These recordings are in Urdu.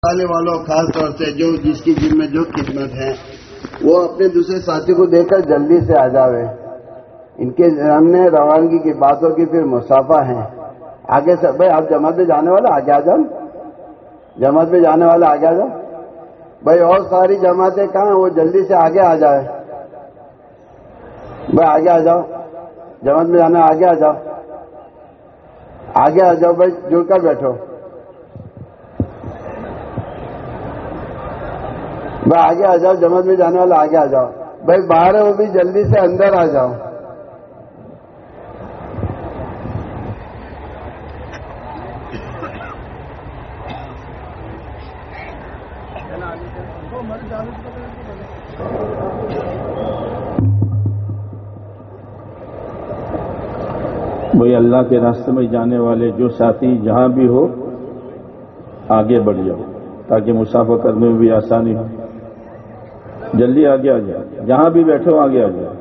والے والوں خاص طور سے جو جس کی جن میں جو خدمت ہے وہ اپنے دوسرے ساتھی کو دیکھ کر جلدی سے آ جاوے. ان کے سامنے روانگی کی باتوں کی پھر مسافہ ہیں. آگے سے بھائی آپ جماعت میں جانے والا آگے آ جاؤ, جماعت میں جانے والا آگے آ جاؤ بھائی. اور ساری جماعتیں کہاں, وہ جلدی سے آگے آ جائے بھائی. آگے آ جاؤ, جماعت میں جانا آگے آ جاؤ, آگے آ جاؤ بھائی, جڑ کر بیٹھو بھائی. آگے آ جاؤ, جماعت میں جانے والا آگے آ جاؤ بھائی. باہر ہے وہ بھی جلدی سے اندر آ جاؤ. بھئی اللہ کے راستے میں جانے والے جو ساتھی جہاں بھی ہو آگے بڑھ جاؤ تاکہ مسافہ کرنے میں بھی آسانی ہو. جلدی آگے آ جاؤ, جہاں بھی بیٹھو آگے آ جاؤ.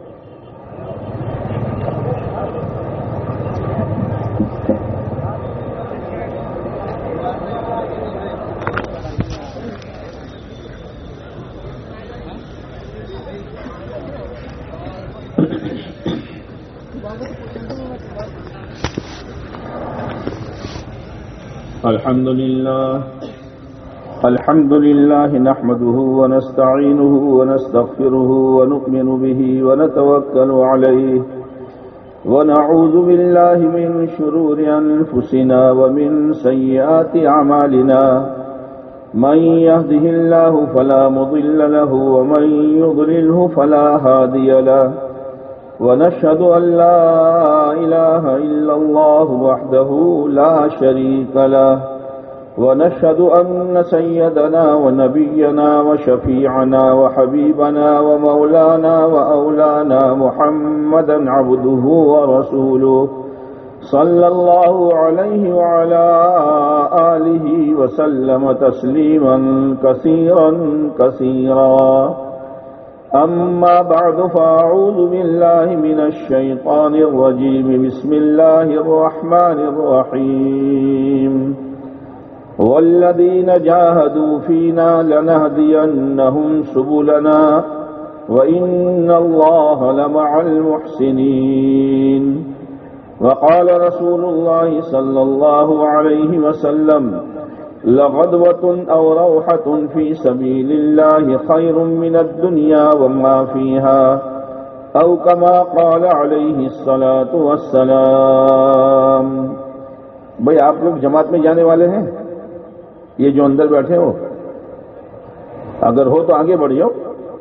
الحمد لله نحمده ونستعينه ونستغفره ونؤمن به ونتوكل عليه ونعوذ بالله من شرور أنفسنا ومن سيئات أعمالنا. من يهده الله فلا مضل له ومن يضلله فلا هادي له. ونشهد أن لا إله إلا الله وحده لا شريك له. ونشهد أن سيدنا ونبينا وشفيعنا وحبيبنا ومولانا وأولانا محمدا عبده ورسوله صلى الله عليه وعلى آله وسلم تسليما كثيرا كثيرا. أما بعد فأعوذ بالله من الشيطان الرجيم. بسم الله الرحمن الرحيم. والذين جاهدوا فينا لنهدينهم سبلنا وإن الله لمع المحسنين. وقال رسول الله صلى الله عليه وسلم لغدوة أو روحة في سبيل الله خير من الدنيا وما فيها أو كما قال عليه الصلاة والسلام. بھئی آپ لوگ جماعت میں جانے والے ہیں, یہ جو اندر بیٹھے ہو اگر ہو تو آگے بڑھ جاؤ.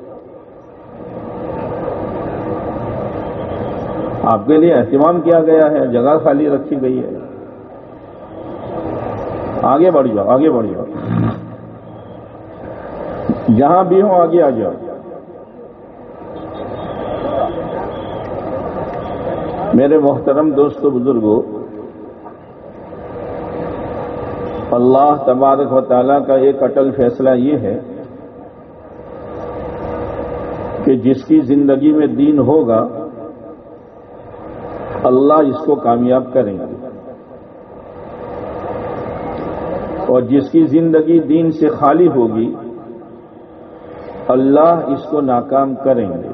آپ کے لیے اہتمام کیا گیا ہے, جگہ خالی رکھی گئی ہے. آگے بڑھ جاؤ, آگے بڑھ جاؤ, جہاں بھی ہو آگے آ جاؤ. میرے محترم دوستو بزرگوں, اللہ تبارک و تعالیٰ کا ایک اٹل فیصلہ یہ ہے کہ جس کی زندگی میں دین ہوگا اللہ اس کو کامیاب کریں گے, اور جس کی زندگی دین سے خالی ہوگی اللہ اس کو ناکام کریں گے.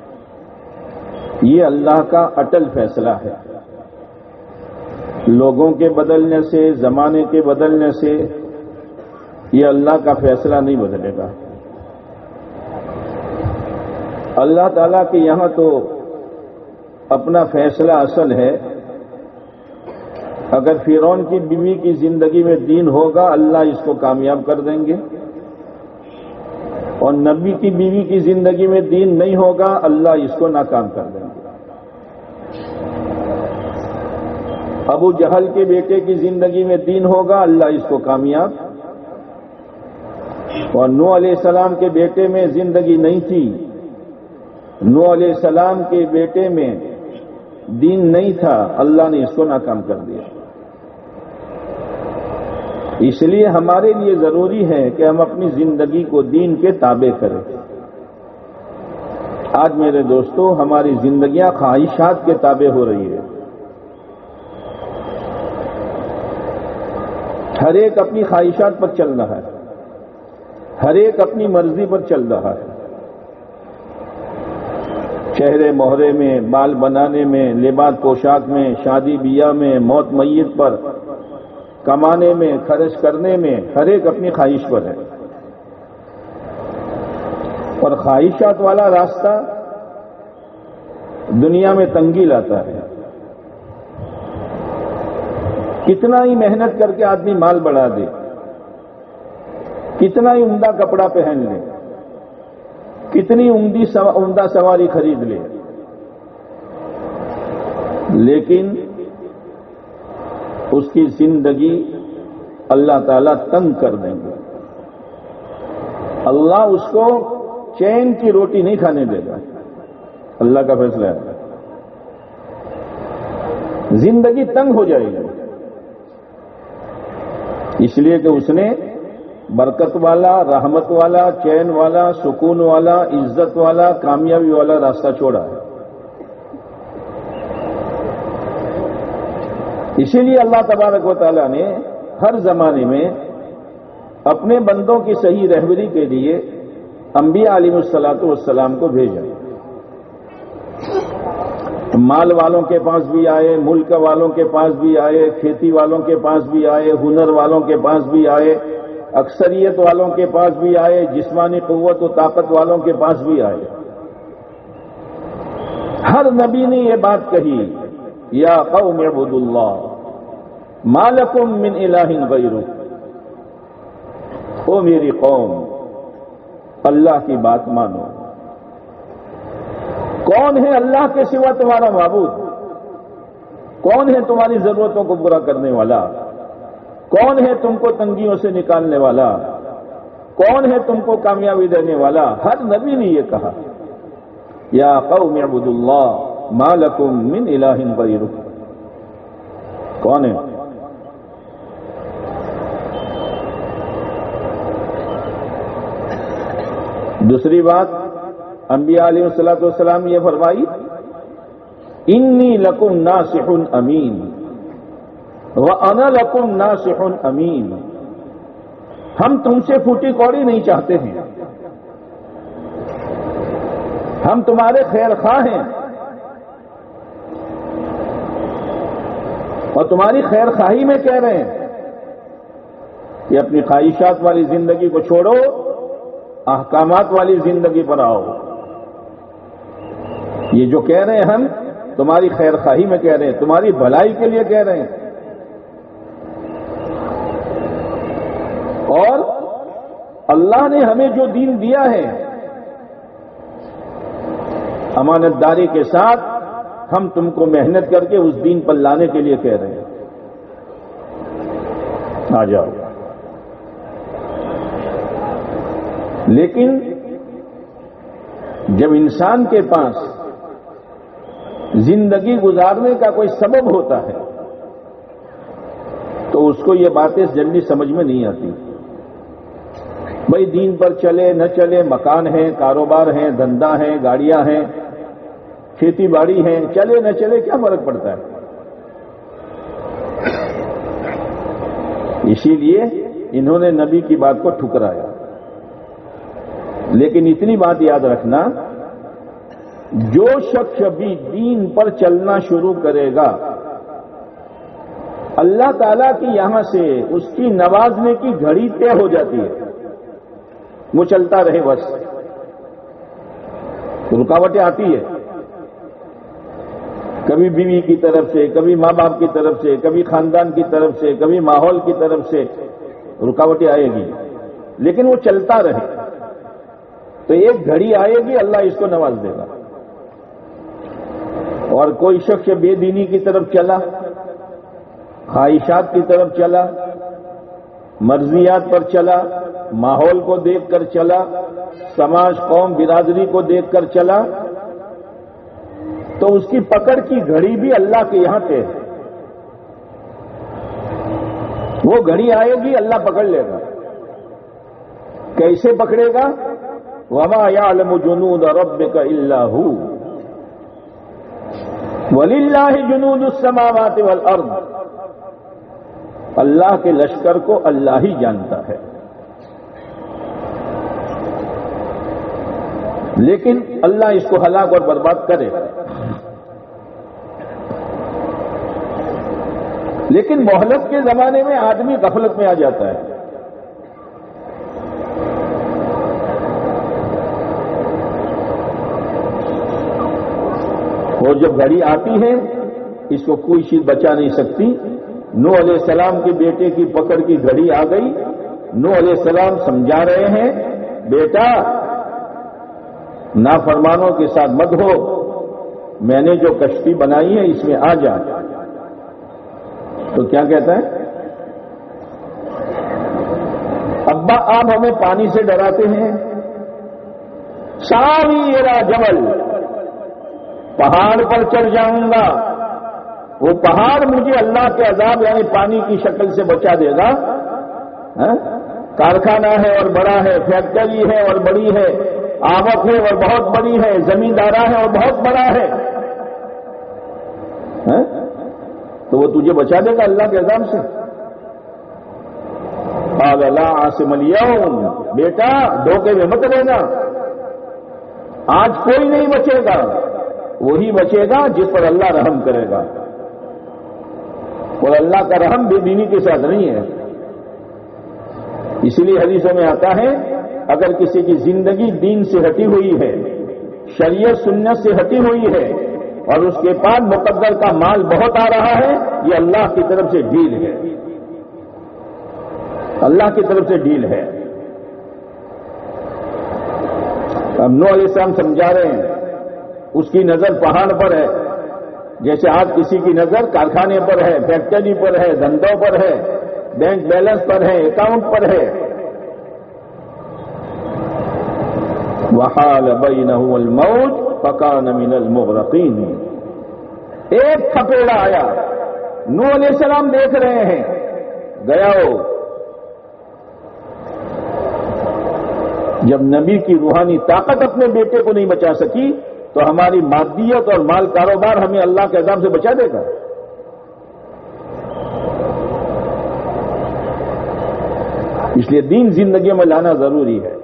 یہ اللہ کا اٹل فیصلہ ہے. لوگوں کے بدلنے سے, زمانے کے بدلنے سے یہ اللہ کا فیصلہ نہیں بدلے گا. اللہ تعالیٰ کے یہاں تو اپنا فیصلہ اصل ہے. اگر فرعون کی بیوی کی زندگی میں دین ہوگا اللہ اس کو کامیاب کر دیں گے, اور نبی کی بیوی کی زندگی میں دین نہیں ہوگا اللہ اس کو ناکام کر دیں گے. ابو جہل کے بیٹے کی زندگی میں دین ہوگا اللہ اس کو کامیاب, اور نوح علیہ السلام کے بیٹے میں زندگی نہیں تھی, نوح علیہ السلام کے بیٹے میں دین نہیں تھا, اللہ نے اس کو ناکام کر دیا. اس لیے ہمارے لیے ضروری ہے کہ ہم اپنی زندگی کو دین کے تابع کریں. آج میرے دوستو ہماری زندگیاں خواہشات کے تابع ہو رہی ہے. ہر ایک اپنی خواہشات پر چل رہا ہے. ہر ایک اپنی مرضی پر چل رہا ہے، چہرے مہرے میں، بال بنانے میں، لباس پوشاک میں، شادی بیاہ میں، موت میت پر، کمانے میں، خرچ کرنے میں، ہر ایک اپنی خواہش پر ہے۔ اور خواہشات والا راستہ دنیا میں تنگی لاتا ہے۔ کتنا ہی محنت کر کے آدمی مال بڑھا دے، کتنا ہی عمدہ کپڑا پہن لے، کتنی عمدہ سواری خرید لے، لیکن اس کی زندگی اللہ تعالیٰ تنگ کر دیں گے۔ اللہ اس کو چین کی روٹی نہیں کھانے دے گا، اللہ کا فیصلہ ہے۔ زندگی تنگ ہو جائے گی، اس لیے کہ اس نے برکت والا، رحمت والا، چین والا، سکون والا، عزت والا، کامیابی والا راستہ چھوڑا ہے۔ اسی لیے اللہ تبارک و تعالیٰ نے ہر زمانے میں اپنے بندوں کی صحیح رہبری کے لیے انبیاء علیہ الصلوۃ والسلام کو بھیجا۔ مال والوں کے پاس بھی آئے، ملک والوں کے پاس بھی آئے، کھیتی والوں کے پاس بھی آئے، ہنر والوں کے پاس بھی آئے، اکثریت والوں کے پاس بھی آئے، جسمانی قوت و طاقت والوں کے پاس بھی آئے۔ ہر نبی نے یہ بات کہی، یا قوم اعبدوا اللہ ما لکم من الہ غیرہ، او میری قوم اللہ کی بات مانو۔ کون ہے اللہ کے سوا تمہارا معبود؟ کون ہے تمہاری ضرورتوں کو پورا کرنے والا؟ کون ہے تم کو تنگیوں سے نکالنے والا؟ کون ہے تم کو کامیابی دینے والا؟ ہر نبی نے یہ کہا، یا قوم اعبدوا اللہ ما لکم من الہ غیرہ۔ کون ہے؟ دوسری بات انبیاء علیہ الصلوۃ والسلام یہ فرمائی، انی لکم ناصح امین وَأَنَا لَكُمْ نَاصِحٌ امین۔ ہم تم سے پھوٹی کوڑی نہیں چاہتے ہیں، ہم تمہارے خیر خواہ ہیں اور تمہاری خیر خواہی میں کہہ رہے ہیں کہ اپنی خواہشات والی زندگی کو چھوڑو، احکامات والی زندگی پر آؤ۔ یہ جو کہہ رہے ہیں ہم تمہاری خیر خواہی میں کہہ رہے ہیں، تمہاری بھلائی کے لیے کہہ رہے ہیں۔ اور اللہ نے ہمیں جو دین دیا ہے، امانت داری کے ساتھ ہم تم کو محنت کر کے اس دین پر لانے کے لیے کہہ رہے ہیں، آ جاؤ۔ لیکن جب انسان کے پاس زندگی گزارنے کا کوئی سبب ہوتا ہے تو اس کو یہ باتیں جلدی سمجھ میں نہیں آتی۔ بھئی دین پر چلے نہ چلے، مکان ہیں، کاروبار ہیں، دھندا ہیں، گاڑیاں ہیں، کھیتی باڑی ہیں، چلے نہ چلے کیا فرق پڑتا ہے؟ اسی لیے انہوں نے نبی کی بات کو ٹھکرایا۔ لیکن اتنی بات یاد رکھنا، جو شخص بھی دین پر چلنا شروع کرے گا، اللہ تعالیٰ کی یہاں سے اس کی نوازنے کی گھڑی طے ہو جاتی ہے، وہ چلتا رہے بس۔ رکاوٹیں آتی ہے، کبھی بیوی کی طرف سے، کبھی ماں باپ کی طرف سے، کبھی خاندان کی طرف سے، کبھی ماحول کی طرف سے رکاوٹیں آئے گی، لیکن وہ چلتا رہے تو ایک گھڑی آئے گی، اللہ اس کو نواز دے گا۔ اور کوئی شخص بے دینی کی طرف چلا، خواہشات کی طرف چلا، مرضیات پر چلا، ماحول کو دیکھ کر چلا، سماج قوم برادری کو دیکھ کر چلا، تو اس کی پکڑ کی گھڑی بھی اللہ کے یہاں پہ ہے۔ وہ گھڑی آئے گی، اللہ پکڑ لے گا۔ کیسے پکڑے گا؟ وَمَا يَعْلَمُ جُنُودَ رَبِّكَ إِلَّا هُوَ وَلِلَّهِ جُنُودُ السَّمَاوَاتِ وَالْأَرْضِ۔ اللہ کے لشکر کو اللہ ہی جانتا ہے۔ لیکن اللہ اس کو ہلاک اور برباد کرے. لیکن مہلت کے زمانے میں آدمی غفلت میں آ جاتا ہے. اور جب گھڑی آتی ہے اس کو کوئی چیز بچا نہیں سکتی. نوح علیہ السلام کے بیٹے کی پکڑ کی گھڑی آ گئی. نوح علیہ السلام سمجھا رہے ہیں بیٹا نافرمانوں کے ساتھ مت ہو, میں نے جو کشتی بنائی ہے اس میں آ جا. تو کیا کہتا ہے, ابا آپ ہمیں پانی سے ڈراتے ہیں, ساری میرا جبل پہاڑ پر چڑھ جاؤں گا, وہ پہاڑ مجھے اللہ کے عذاب یعنی پانی کی شکل سے بچا دے گا. کارخانہ ہے اور بڑا ہے, فیکٹری ہے اور بڑی ہے, آمد ہے اور بہت بڑی ہے, زمیندارہ ہے اور بہت بڑا ہے, تو وہ تجھے بچا دے گا اللہ کے عذاب سے. قال لا عاصم اليوم, بیٹا دھوکے میں مت رہنا, آج کوئی نہیں بچے گا, وہی بچے گا جس پر اللہ رحم کرے گا. اور اللہ کا رحم بے دینی کے ساتھ نہیں ہے. اسی لیے حدیثوں میں آتا ہے اگر کسی کی زندگی دین سے ہٹی ہوئی ہے, شریعت سنت سے ہٹی ہوئی ہے, اور اس کے پاس مقدر کا مال بہت آ رہا ہے, یہ اللہ کی طرف سے ڈیل ہے, اللہ کی طرف سے ڈیل ہے. اب نوح علیہ السلام سمجھا رہے ہیں, اس کی نظر پہاڑ پر ہے, جیسے آج کسی کی نظر کارخانے پر ہے, فیکٹری پر ہے, دھندوں پر ہے, بینک بیلنس پر ہے, اکاؤنٹ پر ہے. وحال بینہ الموج فکان من المغرقین. ایک تھپیڑا آیا, نوح علیہ السلام دیکھ رہے ہیں, گیا ہو. جب نبی کی روحانی طاقت اپنے بیٹے کو نہیں بچا سکی تو ہماری مادیت اور مال کاروبار ہمیں اللہ کے عذاب سے بچا دے گا. اس لیے دین زندگیوں میں لانا ضروری ہے.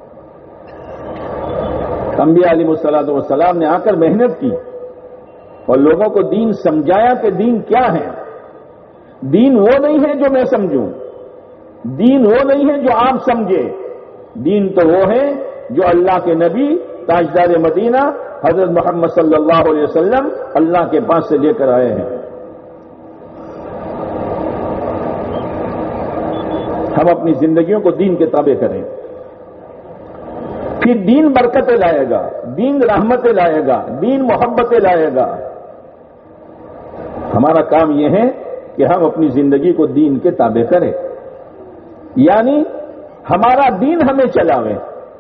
انبیاء علیہ الصلوۃ والسلام نے آ کر محنت کی اور لوگوں کو دین سمجھایا کہ دین کیا ہے. دین وہ نہیں ہے جو میں سمجھوں, دین وہ نہیں ہے جو آپ سمجھے, دین تو وہ ہے جو اللہ کے نبی تاجدار مدینہ حضرت محمد صلی اللہ علیہ وسلم اللہ کے پاس سے لے کر آئے ہیں. ہم اپنی زندگیوں کو دین کے تابع کریں, پھر دین برکتیں لائے گا, دین رحمتیں لائے گا, دین محبتیں لائے گا. ہمارا کام یہ ہے کہ ہم اپنی زندگی کو دین کے تابع کریں, یعنی ہمارا دین ہمیں چلاوے.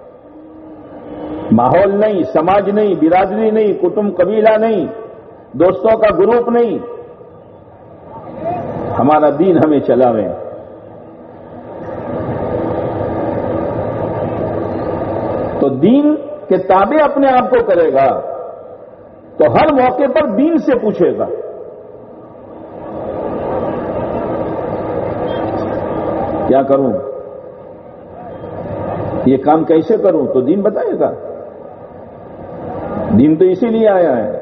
ماحول نہیں, سماج نہیں, برادری نہیں, کٹمب قبیلہ نہیں, دوستوں کا گروپ نہیں, ہمارا دین ہمیں چلاوے. تو دین کے تابع اپنے آپ کو کرے گا تو ہر موقع پر دین سے پوچھے گا. کیا کروں, یہ کام کیسے کروں, تو دین بتائے گا. دین تو اسی لیے آیا ہے.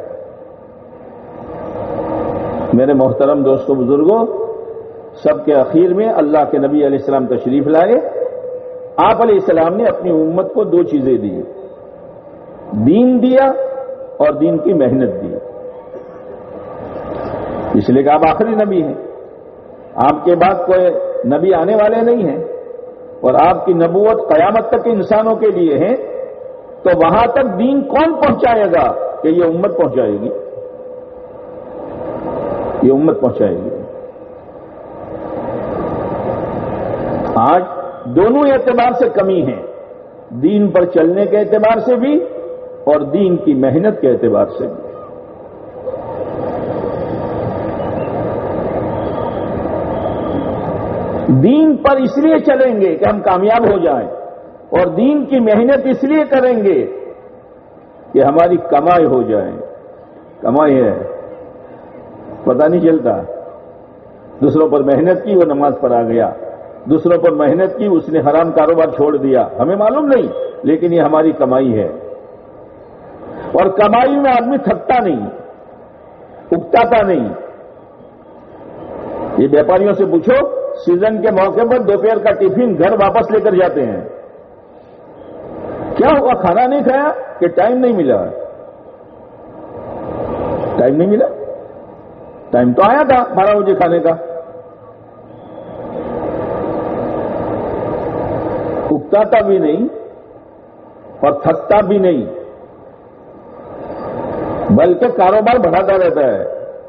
میرے محترم دوستوں بزرگوں, سب کے اخیر میں اللہ کے نبی علیہ السلام تشریف لائے. آپ علیہ السلام نے اپنی امت کو دو چیزیں دی, دین دیا اور دین کی محنت دی. اس لیے کہ آپ آخری نبی ہیں, آپ کے بعد کوئی نبی آنے والے نہیں ہیں, اور آپ کی نبوت قیامت تک انسانوں کے لیے ہے. تو وہاں تک دین کون پہنچائے گا کہ یہ امت پہنچائے گی, یہ امت پہنچائے گی. آج دونوں اعتبار سے کمی ہے, دین پر چلنے کے اعتبار سے بھی اور دین کی محنت کے اعتبار سے بھی. دین پر اس لیے چلیں گے کہ ہم کامیاب ہو جائیں, اور دین کی محنت اس لیے کریں گے کہ ہماری کمائی ہو جائے. کمائی ہے, پتہ نہیں چلتا. دوسروں پر محنت کی, وہ نماز پر آ گیا. دوسروں پر محنت کی, اس نے حرام کاروبار چھوڑ دیا, ہمیں معلوم نہیں, لیکن یہ ہماری کمائی ہے. اور کمائی میں آدمی تھکتا نہیں، اکتاتا نہیں. یہ ویپاریوں سے پوچھو، سیزن کے موقع پر دوپہر کا ٹفن گھر واپس لے کر جاتے ہیں. کیا ہوا؟ کھانا نہیں کھایا کہ ٹائم نہیں ملا؟ ٹائم نہیں ملا. ٹائم تو آیا تھا 12 بجے کھانے کا. اکتاتا بھی نہیں اور تھکتا بھی نہیں، بلکہ کاروبار بڑھاتا رہتا ہے.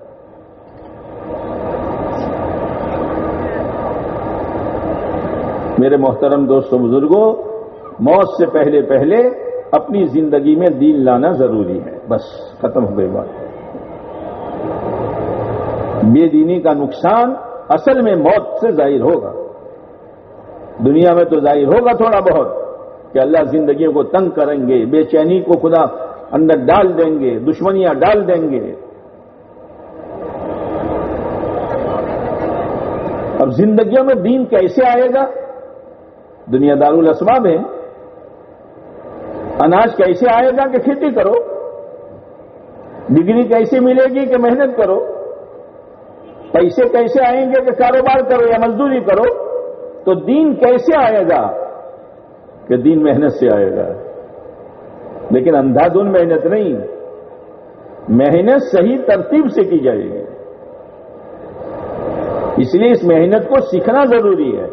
میرے محترم دوستوں بزرگوں، موت سے پہلے پہلے اپنی زندگی میں دین لانا ضروری ہے. بس ختم ہو گئی بات. بے دینی کا نقصان اصل میں موت سے ظاہر ہوگا. دنیا میں تو ظاہر ہوگا تھوڑا بہت کہ اللہ زندگیوں کو تنگ کریں گے، بے چینی کو خدا اندر ڈال دیں گے، دشمنیاں ڈال دیں گے. اب زندگیوں میں دین کیسے آئے گا؟ دنیا دارالاسباب ہے. اناج کیسے آئے گا کہ کھیتی کرو؟ ڈگری کیسے ملے گی کہ محنت کرو؟ پیسے کیسے آئیں گے کہ کاروبار کرو یا مزدوری کرو؟ تو دین کیسے آئے گا کہ دین محنت سے آئے گا. لیکن اندھا دھند محنت نہیں، محنت صحیح ترتیب سے کی جائے گی. اس لیے اس محنت کو سیکھنا ضروری ہے.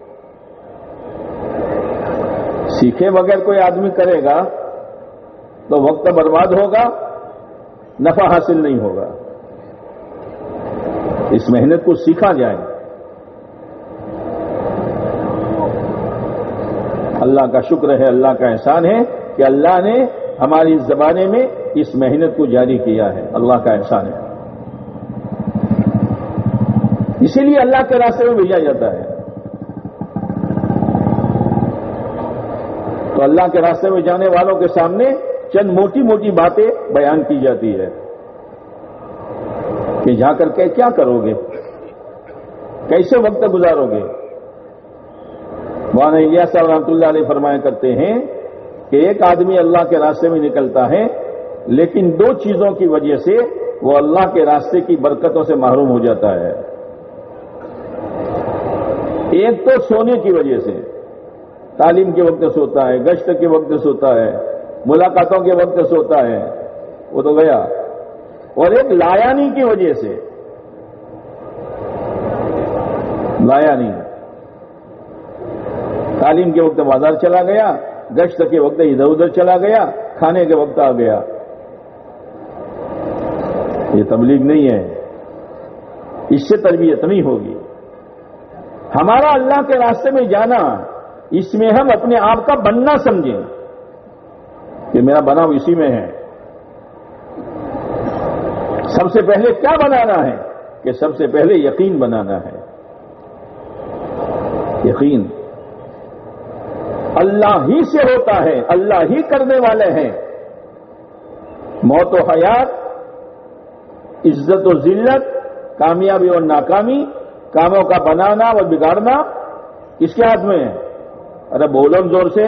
سیکھے بغیر کوئی آدمی کرے گا تو وقت برباد ہوگا، نفع حاصل نہیں ہوگا. اس محنت کو سیکھا جائے. اللہ کا شکر ہے، اللہ کا احسان ہے کہ اللہ نے ہماری زبانے میں اس محنت کو جاری کیا ہے. اللہ کا احسان ہے. اسی لیے اللہ کے راستے میں بھیجا جاتا ہے. تو اللہ کے راستے میں جانے والوں کے سامنے چند موٹی موٹی باتیں بیان کی جاتی ہے کہ جا کر کے کیا کرو گے، کیسے وقت گزارو گے. مولانا الیاس صاحب رحمۃ اللہ علیہ فرمایا کرتے ہیں کہ ایک آدمی اللہ کے راستے میں نکلتا ہے، لیکن 2 چیزوں کی وجہ سے وہ اللہ کے راستے کی برکتوں سے محروم ہو جاتا ہے. ایک تو سونے کی وجہ سے، تعلیم کے وقت سوتا ہے، گشت کے وقت سوتا ہے، ملاقاتوں کے وقت سوتا ہے، وہ تو گیا. اور ایک لایانی کی وجہ سے، لایانی، تعلیم کے وقت بازار چلا گیا، گشت کے وقت ادھر ادھر چلا گیا، کھانے کے وقت آ گیا. یہ تبلیغ نہیں ہے، اس سے تربیت نہیں ہوگی. ہمارا اللہ کے راستے میں جانا، اس میں ہم اپنے آپ کا بننا سمجھیں کہ میرا بناؤ اسی میں ہے. سب سے پہلے کیا بنانا ہے کہ سب سے پہلے یقین بنانا ہے. یقین اللہ ہی سے ہوتا ہے، اللہ ہی کرنے والے ہیں. موت و حیات، عزت و ذلت، کامیابی اور ناکامی، کاموں کا بنانا اور بگاڑنا کس کے ہاتھ میں ہے؟ ارے بولو زور سے،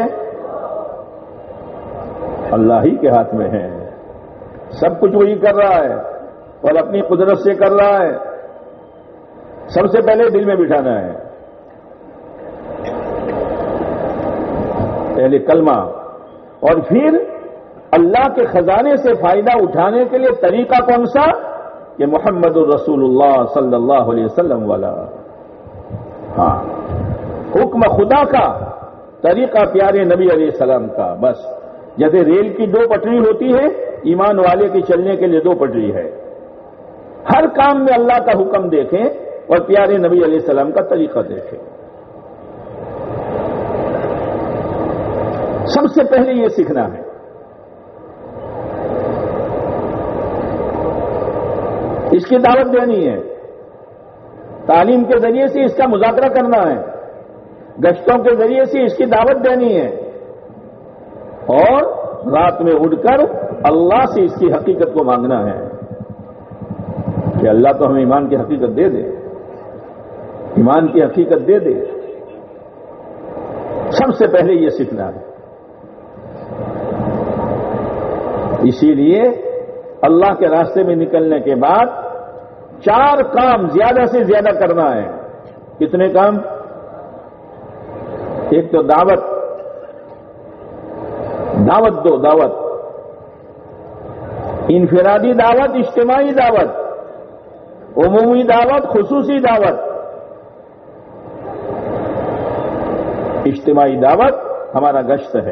اللہ ہی کے ہاتھ میں ہے. سب کچھ وہی کر رہا ہے اور اپنی قدرت سے کر رہا ہے. سب سے پہلے دل میں بٹھانا ہے، پہلے کلمہ، اور پھر اللہ کے خزانے سے فائدہ اٹھانے کے لیے طریقہ کون سا؟ کہ محمد الرسول اللہ صلی اللہ علیہ وسلم والا. ہاں، حکم خدا کا، طریقہ پیارے نبی علیہ السلام کا. بس جیسے ریل کی 2 پٹری ہوتی ہے، ایمان والے کی چلنے کے لیے 2 پٹری ہے. ہر کام میں اللہ کا حکم دیکھیں اور پیارے نبی علیہ السلام کا طریقہ دیکھیں. سب سے پہلے یہ سیکھنا ہے. اس کی دعوت دینی ہے. تعلیم کے ذریعے سے اس کا مذاکرہ کرنا ہے، گشتوں کے ذریعے سے اس کی دعوت دینی ہے، اور رات میں اٹھ کر اللہ سے اس کی حقیقت کو مانگنا ہے کہ اللہ تو ہمیں ایمان کی حقیقت دے دے، ایمان کی حقیقت دے دے. سب سے پہلے یہ سیکھنا ہے. اسی لیے اللہ کے راستے میں نکلنے کے بعد 4 کام زیادہ سے زیادہ کرنا ہے. کتنے کام؟ ایک تو دعوت دو، دعوت، انفرادی دعوت، اجتماعی دعوت، عمومی دعوت، خصوصی دعوت. اجتماعی دعوت ہمارا گشت ہے،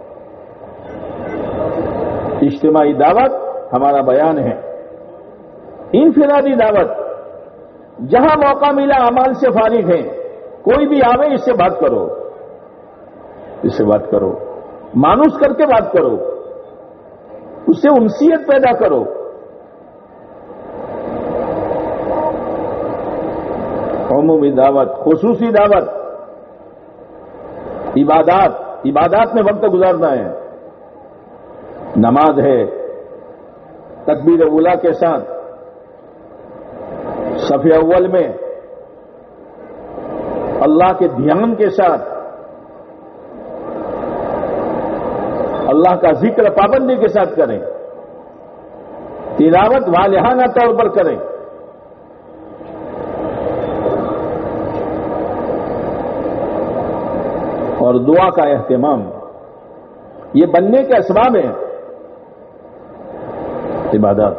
اجتماعی دعوت ہمارا بیان ہے. انفرادی دعوت جہاں موقع ملا اعمال سے فارغ ہیں، کوئی بھی آوے اس سے بات کرو، اس سے بات کرو، مانوس کر کے بات کرو، اس سے انسیت پیدا کرو. عمومی دعوت، خصوصی دعوت، عبادات میں وقت گزارنا ہے. نماز ہے تکبیر اولا کے ساتھ، صف اول میں اللہ کے دھیان کے ساتھ، اللہ کا ذکر پابندی کے ساتھ کریں، تلاوت والہانہ طور پر کریں. اور دعا کا اہتمام، یہ بننے کے اسباب ہیں. عبادات.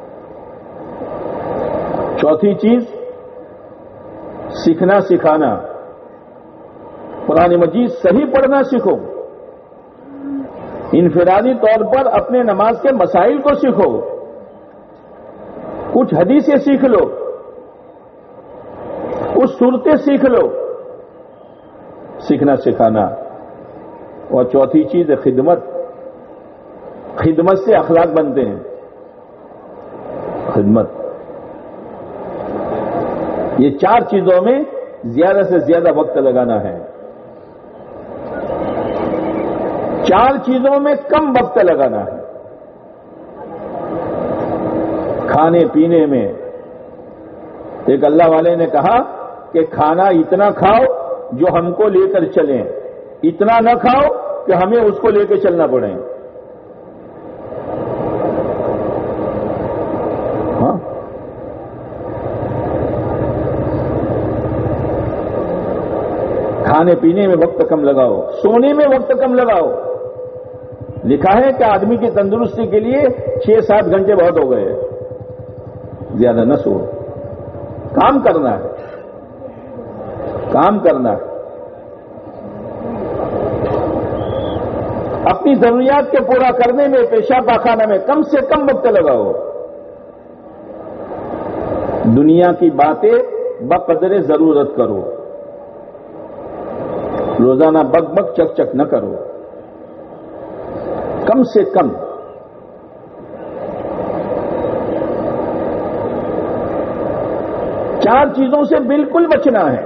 چوتھی چیز سیکھنا سکھانا. قرآن مجید صحیح پڑھنا سیکھو. انفرادی طور پر اپنے نماز کے مسائل کو سیکھو، کچھ حدیثیں سیکھ لو، کچھ صورتیں سیکھ لو. سیکھنا سکھانا. اور چوتھی چیز ہے خدمت. خدمت سے اخلاق بنتے ہیں. خدمت. یہ 4 چیزوں میں زیادہ سے زیادہ وقت لگانا ہے. 4 چیزوں میں کم وقت لگانا ہے. کھانے پینے میں ایک اللہ والے نے کہا کہ کھانا اتنا کھاؤ جو ہم کو لے کر چلیں، اتنا نہ کھاؤ کہ ہمیں اس کو لے کے چلنا پڑے. ہاں، کھانے پینے میں وقت کم لگاؤ، سونے میں وقت کم لگاؤ. لکھا ہے کہ آدمی کی تندرستی کے لیے 6-7 گھنٹے بہت ہو گئے. زیادہ نہ سو. کام کرنا ہے، کام کرنا ہے. اپنی ضروریات کے پورا کرنے میں، پیشاب پاخانہ میں کم سے کم وقت لگاؤ. دنیا کی باتیں بقدر ضرورت کرو. روزانہ بک بک چک چک نہ کرو. کم سے کم. چار چیزوں سے بالکل بچنا ہے.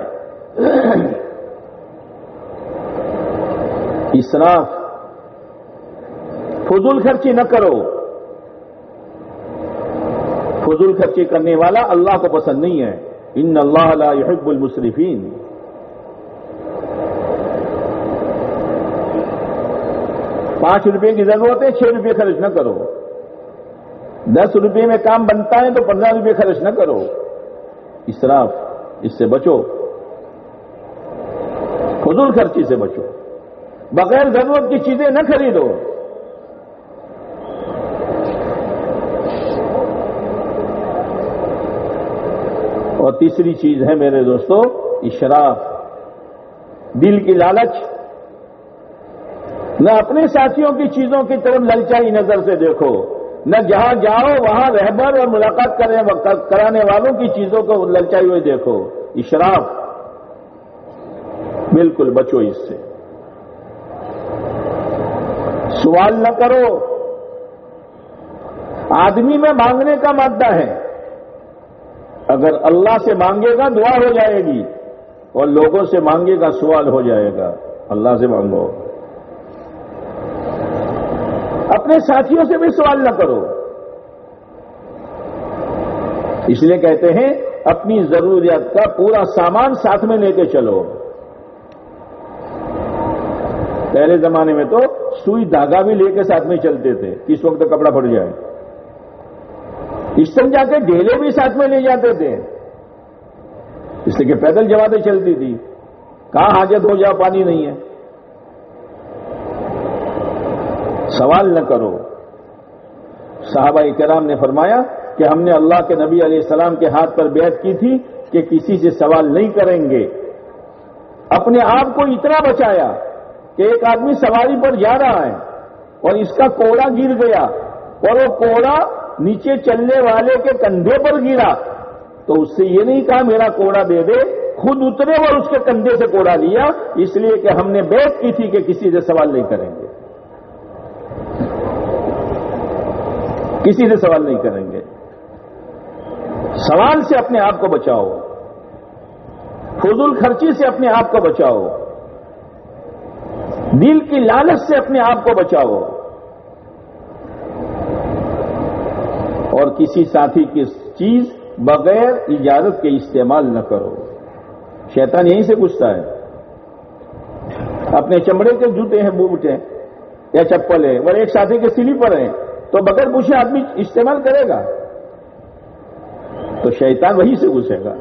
اسراف، فضول خرچی نہ کرو. فضول خرچی کرنے والا اللہ کو پسند نہیں ہے. ان اللہ لا يحب المسرفین. ₹5 کی ضرورت ہے، ₹6 خرچ نہ کرو. ₹10 میں کام بنتا ہے تو ₹15 خرچ نہ کرو. اسراف، اس سے بچو. فضول خرچی سے بچو. بغیر ضرورت کی چیزیں نہ خریدو. اور تیسری چیز ہے میرے دوستو اشراف، دل کی لالچ. نہ اپنے ساتھیوں کی چیزوں کی طرف للچائی نظر سے دیکھو، نہ جہاں جاؤ وہاں رہبر اور ملاقات کرانے والوں کی چیزوں کو للچائی ہوئے دیکھو. اشراف، بالکل بچو اس سے. سوال نہ کرو. آدمی میں مانگنے کا مادہ ہے. اگر اللہ سے مانگے گا دعا ہو جائے گی، اور لوگوں سے مانگے گا سوال ہو جائے گا. اللہ سے مانگو. اپنے ساتھیوں سے بھی سوال نہ کرو. اس لیے کہتے ہیں اپنی ضروریات کا پورا سامان ساتھ میں لے کے چلو. پہلے زمانے میں تو سوئی دھاگا بھی لے کے ساتھ میں چلتے تھے، کس وقت کپڑا پھٹ جائے۔ استنجا کے ڈھیلے بھی ساتھ میں لے جاتے تھے، اس لیے کہ پیدل جماعتیں چلتی تھی، کہاں حاجت ہو جائے پانی نہیں ہے۔ سوال نہ کرو۔ صحابہ کرام نے فرمایا کہ ہم نے اللہ کے نبی علیہ السلام کے ہاتھ پر بیعت کی تھی کہ کسی سے سوال نہیں کریں گے۔ اپنے آپ کو اتنا بچایا کہ ایک آدمی سواری پر جا رہا ہے اور اس کا کوڑا گر گیا اور وہ کوڑا نیچے چلنے والے کے کندھے پر گرا تو اس سے یہ نہیں کہا میرا کوڑا دے دے، خود اترے اور اس کے کندھے سے کوڑا لیا، اس لیے کہ ہم نے بیعت کی تھی کہ کسی سے سوال نہیں کریں گے، کسی سے سوال نہیں کریں گے۔ سوال سے اپنے آپ کو بچاؤ، فضول خرچی سے اپنے آپ کو بچاؤ، دل کی لالچ سے اپنے آپ کو بچاؤ، اور کسی ساتھی کی چیز بغیر اجازت کے استعمال نہ کرو۔ شیطان یہیں سے گھستا ہے۔ اپنے چمڑے کے جوتے ہیں، بوٹ ہیں یا چپل ہے اور ایک ساتھی کے سلیپر ہیں تو بغیر پوچھے آدمی استعمال کرے گا تو شیطان وہیں سے گھسے گا۔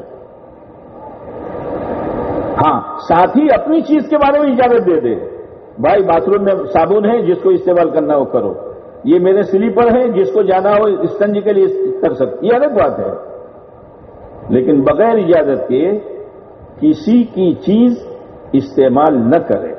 ہاں، ساتھی اپنی چیز کے بارے میں اجازت دے دے، بھائی باتھ روم میں صابن ہے، جس کو استعمال کرنا ہو کرو، یہ میرے سلیپر ہیں، جس کو جانا ہو استنجی کے لیے کر سکتے، یہ الگ بات ہے، لیکن بغیر اجازت کے کسی کی چیز استعمال نہ کریں۔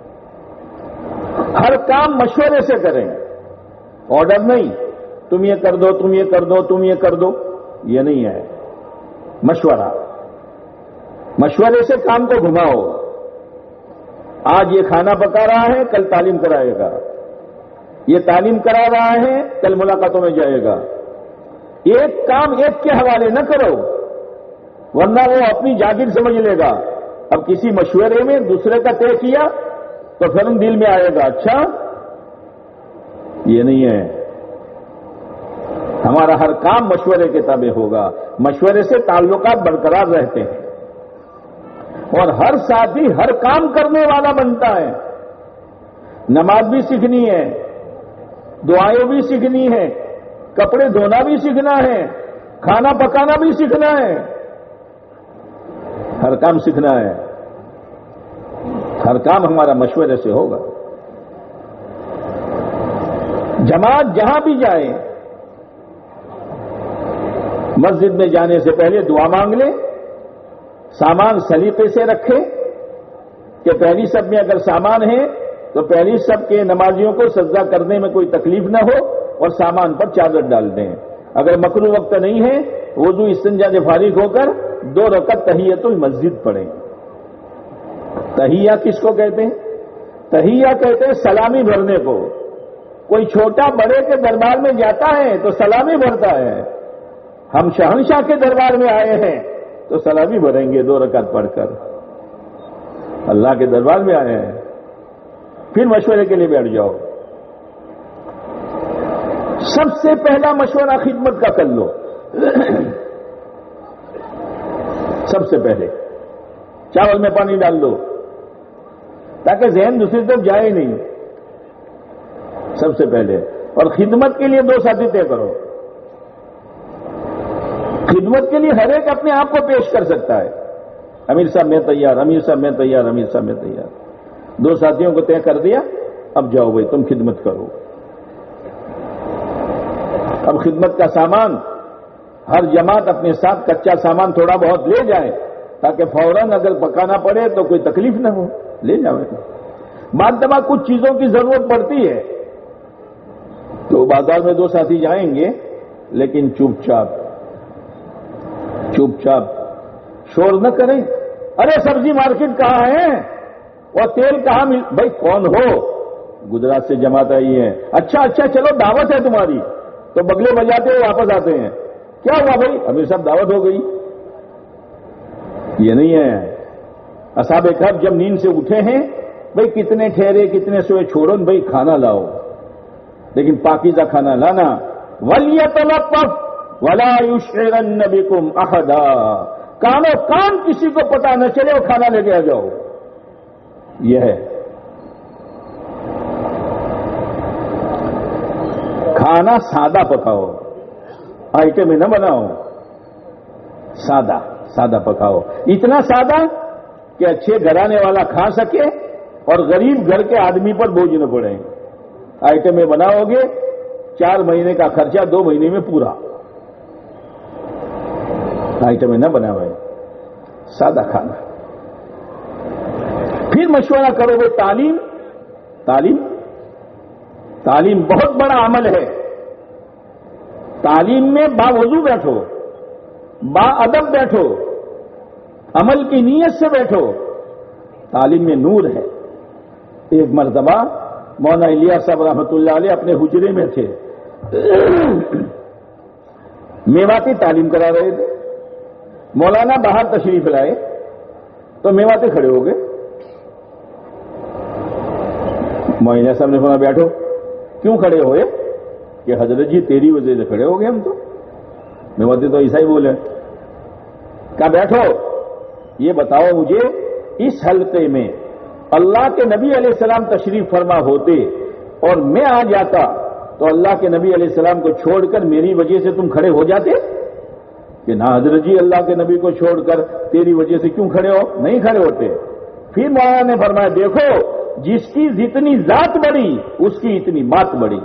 ہر کام مشورے سے کریں، آرڈر نہیں، تم یہ کر دو، تم یہ کر دو، تم یہ کر دو، یہ نہیں ہے، مشورہ، مشورے سے کام کو گھماؤ۔ آج یہ کھانا پکا رہا ہے، کل تعلیم کرائے گا، یہ تعلیم کرا رہا ہے، کل ملاقاتوں میں جائے گا۔ ایک کام ایک کے حوالے نہ کرو ورنہ وہ اپنی جاگیر سمجھ لے گا۔ اب کسی مشورے میں دوسرے کا طے کیا تو پھر دل میں آئے گا اچھا یہ نہیں ہے۔ ہمارا ہر کام مشورے کے تابع ہوگا، مشورے سے تعلقات برقرار رہتے ہیں اور ہر ساتھی ہر کام کرنے والا بنتا ہے۔ نماز بھی سیکھنی ہے، دعائیں بھی سیکھنی ہے، کپڑے دھونا بھی سیکھنا ہے، کھانا پکانا بھی سیکھنا ہے، ہر کام سیکھنا ہے، ہر کام ہمارا مشورے سے ہوگا۔ جماعت جہاں بھی جائے، مسجد میں جانے سے پہلے دعا مانگ لے، سامان سلیقے سے رکھے کہ پہلی صف میں اگر سامان ہے تو پہلی صف کے نمازیوں کو سجدہ کرنے میں کوئی تکلیف نہ ہو اور سامان پر چادر ڈال دیں۔ اگر مکروہ وقت نہیں ہے، وضو استنجا سے فارغ ہو کر 2 رکعت تحیۃ المسجد پڑھیں۔ تحیہ کس کو کہتے ہیں؟ تحیہ کہتے ہیں سلامی بھرنے کو۔ کوئی چھوٹا بڑے کے دربار میں جاتا ہے تو سلامی بھرتا ہے، ہم شہنشاہ کے دربار میں آئے ہیں تو سلامی بھریں گے 2 رکعت پڑھ کر، اللہ کے دربار میں آئے ہیں۔ پھر مشورے کے لیے بیٹھ جاؤ۔ سب سے پہلا مشورہ خدمت کا کر لو، سب سے پہلے چاول میں پانی ڈال دو تاکہ ذہن دوسری طرف جائے نہیں، سب سے پہلے۔ اور خدمت کے لیے 2 ساتھی طے کرو۔ خدمت کے لیے ہر ایک اپنے آپ کو پیش کر سکتا ہے، امیر صاحب میں تیار، امیر صاحب میں تیار، امیر صاحب میں تیار۔ 2 ساتھیوں کو طے کر دیا، اب جاؤ بھائی تم خدمت کرو۔ اب خدمت کا سامان ہر جماعت اپنے ساتھ کچا سامان تھوڑا بہت لے جائے تاکہ فوراً اگر پکانا پڑے تو کوئی تکلیف نہ ہو، لے جاؤ۔ بعد دفعہ کچھ چیزوں کی ضرورت پڑتی ہے تو بازار میں 2 ساتھی جائیں گے، لیکن چپ چاپ شور نہ کریں۔ ارے سبزی مارکیٹ کہاں ہے اور تیل کہاں بھائی کون ہو؟ گجرات سے جماعت آئی ہے۔ اچھا چلو دعوت ہے تمہاری، تو بگلے بجاتے ہوئے واپس آتے ہیں۔ کیا ہوا بھائی؟ امیر صاحب دعوت ہو گئی، یہ نہیں ہے۔ اصحاب کہف جب نیند سے اٹھے ہیں، بھائی کتنے ٹھہرے کتنے سوئے چھوڑو بھائی کھانا لاؤ، لیکن پاکیزہ کھانا لانا۔ وَلْيَتَلَطَّفْ وَلَا يُشْعِرَنَّ بِكُمْ أَحَدًا، کانوں کان کسی کو پتہ نہ چلے اور کھانا لے کے آ جاؤ، یہ ہے۔ کھانا سادہ پکاؤ، آئٹم نہ بناؤ، سادہ پکاؤ، اتنا سادہ کہ اچھے گھرانے والا کھا سکے اور غریب گھر کے آدمی پر بوجھ نہ پڑے۔ آئٹم بناؤ گے 4 مہینے کا خرچہ 2 مہینے میں پورا، آئٹم نہ بناؤ، سادہ کھانا۔ پھر مشورہ کرو گے تعلیم بہت بڑا عمل ہے۔ تعلیم میں باوضو بیٹھو، با ادب بیٹھو، عمل کی نیت سے بیٹھو، تعلیم میں نور ہے۔ ایک مرتبہ مولانا الیاس صاحب رحمۃ اللہ علیہ اپنے حجرے میں تھے، میواتی تعلیم کرا رہے تھے، مولانا باہر تشریف لائے تو میواتی کھڑے ہو گئے۔ مولانا صاحب نے فرمایا بیٹھو۔ کیوں کھڑے ہوئے؟ کہ حضرت جی تیری وجہ سے کھڑے ہو گئے ہم تو، میواتی تو ایسا ہی بولے۔ کہا بیٹھو، یہ بتاؤ مجھے اس حلقے میں اللہ کے نبی علیہ السلام تشریف فرما ہوتے اور میں آ جاتا تو اللہ کے نبی علیہ السلام کو چھوڑ کر میری وجہ سے تم کھڑے ہو جاتے؟ کہ نہ حضرت جی، اللہ کے نبی کو چھوڑ کر تیری وجہ سے کیوں کھڑے ہو؟ نہیں کھڑے ہوتے۔ پھر مولانا نے فرمایا دیکھو، جس کی جتنی ذات بڑی اس کی اتنی بات بڑی۔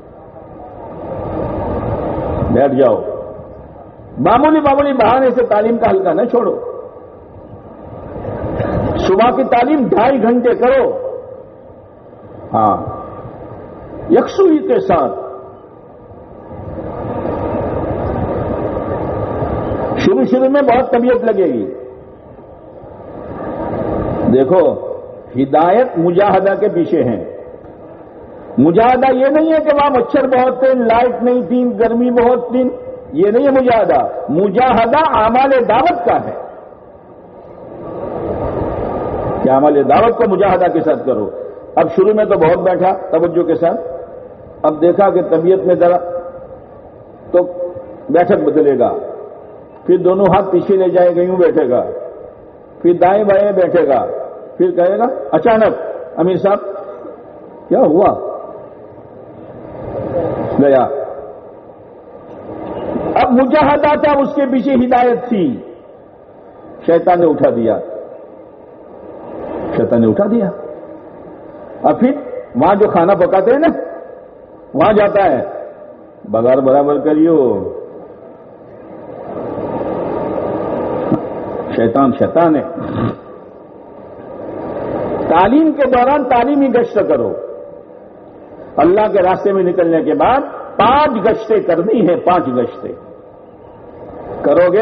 بیٹھ جاؤ، معمولی بہانے سے تعلیم کا حلقہ نہ چھوڑو۔ صبح کی تعلیم 2.5 گھنٹے کرو، ہاں، یکسوئی کے ساتھ۔ شروع میں بہت طبیعت لگے گی۔ دیکھو، ہدایت مجاہدہ کے پیچھے ہیں۔ مجاہدہ یہ نہیں ہے کہ وہاں مچھر بہت تھے، لائٹ نہیں تھی، گرمی بہت تھی، یہ نہیں ہے مجاہدہ۔ مجاہدہ اعمال دعوت کا ہے کہ اعمال دعوت کو مجاہدہ کے ساتھ کرو۔ اب شروع میں تو بہت بیٹھا توجہ کے ساتھ، اب دیکھا کہ طبیعت میں ذرا تو بیٹھک بدلے گا، پھر دونوں ہاتھ پیچھے لے جائے گا، یوں بیٹھے گا، پھر دائیں بائیں بیٹھے گا، پھر کہے گا اچانک امیر صاحب کیا ہوا، گیا۔ اب مجاہدہ تھا، اس کے پیچھے ہدایت تھی، شیطان نے اٹھا دیا۔ اب پھر وہاں جو کھانا پکاتے ہیں نا، وہاں جاتا ہے، بغار برابر کریو۔ شیطان ہے۔ تعلیم کے دوران تعلیمی گشت کرو۔ اللہ کے راستے میں نکلنے کے بعد 5 گشتیں کرنی ہیں، 5 گشتیں کرو گے۔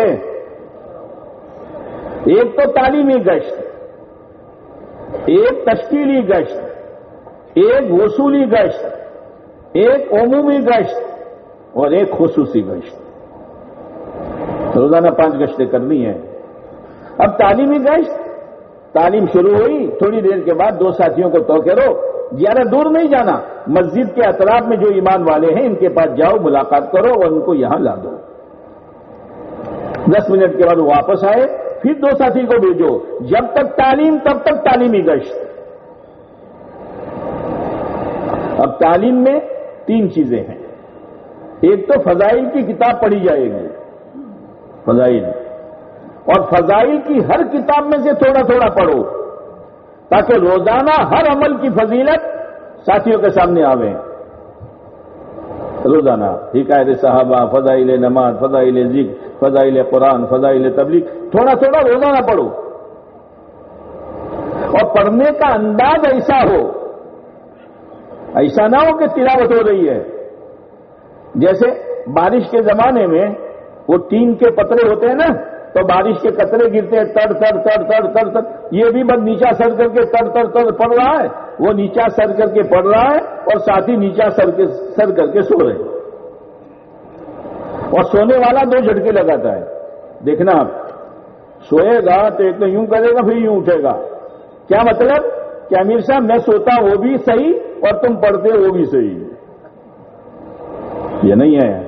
ایک تو تعلیمی گشت، ایک تشکیلی گشت، ایک وصولی گشت، ایک عمومی گشت اور ایک خصوصی گشت۔ روزانہ 5 گشتیں کرنی ہیں۔ اب تعلیمی گشت، تعلیم شروع ہوئی، تھوڑی دیر کے بعد 2 ساتھیوں کو تو کرو، زیادہ دور نہیں جانا، مسجد کے اطراف میں جو ایمان والے ہیں ان کے پاس جاؤ، ملاقات کرو اور ان کو یہاں لا دو۔ 10 منٹ کے بعد واپس آئے، پھر 2 ساتھی کو بھیجو۔ جب تک تعلیم تب تک تعلیمی گشت۔ اب تعلیم میں 3 چیزیں ہیں۔ ایک تو فضائل کی کتاب پڑھی جائے گی، فضائل، اور فضائل کی ہر کتاب میں سے تھوڑا تھوڑا پڑھو تاکہ روزانہ ہر عمل کی فضیلت ساتھیوں کے سامنے آوے۔ روزانہ حکایت صحابہ، فضائل نماز، فضائل ذکر، فضائل قرآن، فضائل تبلیغ، تھوڑا تھوڑا روزانہ پڑھو، اور پڑھنے کا انداز ایسا نہ ہو کہ تلاوت ہو رہی ہے۔ جیسے بارش کے زمانے میں وہ ٹین کے پترے ہوتے ہیں نا، تو بارش کے قطرے گرتے ہیں، تڑ تڑ تڑ تڑ تڑ تڑ، یہ بھی بس نیچا سر کر کے تڑ تڑ تڑ پڑ رہا ہے، وہ نیچا سر کر کے پڑ رہا ہے اور ساتھ ہی نیچا سر کر کے سو رہے ہیں، اور سونے والا 2 جھٹکے لگاتا ہے۔ دیکھنا آپ، سوئے گا تو ایک تو یوں کرے گا، پھر یوں اٹھے گا۔ کیا مطلب کہ امیر صاحب میں سوتا وہ بھی صحیح اور تم پڑھتے وہ بھی صحیح، یہ نہیں ہے۔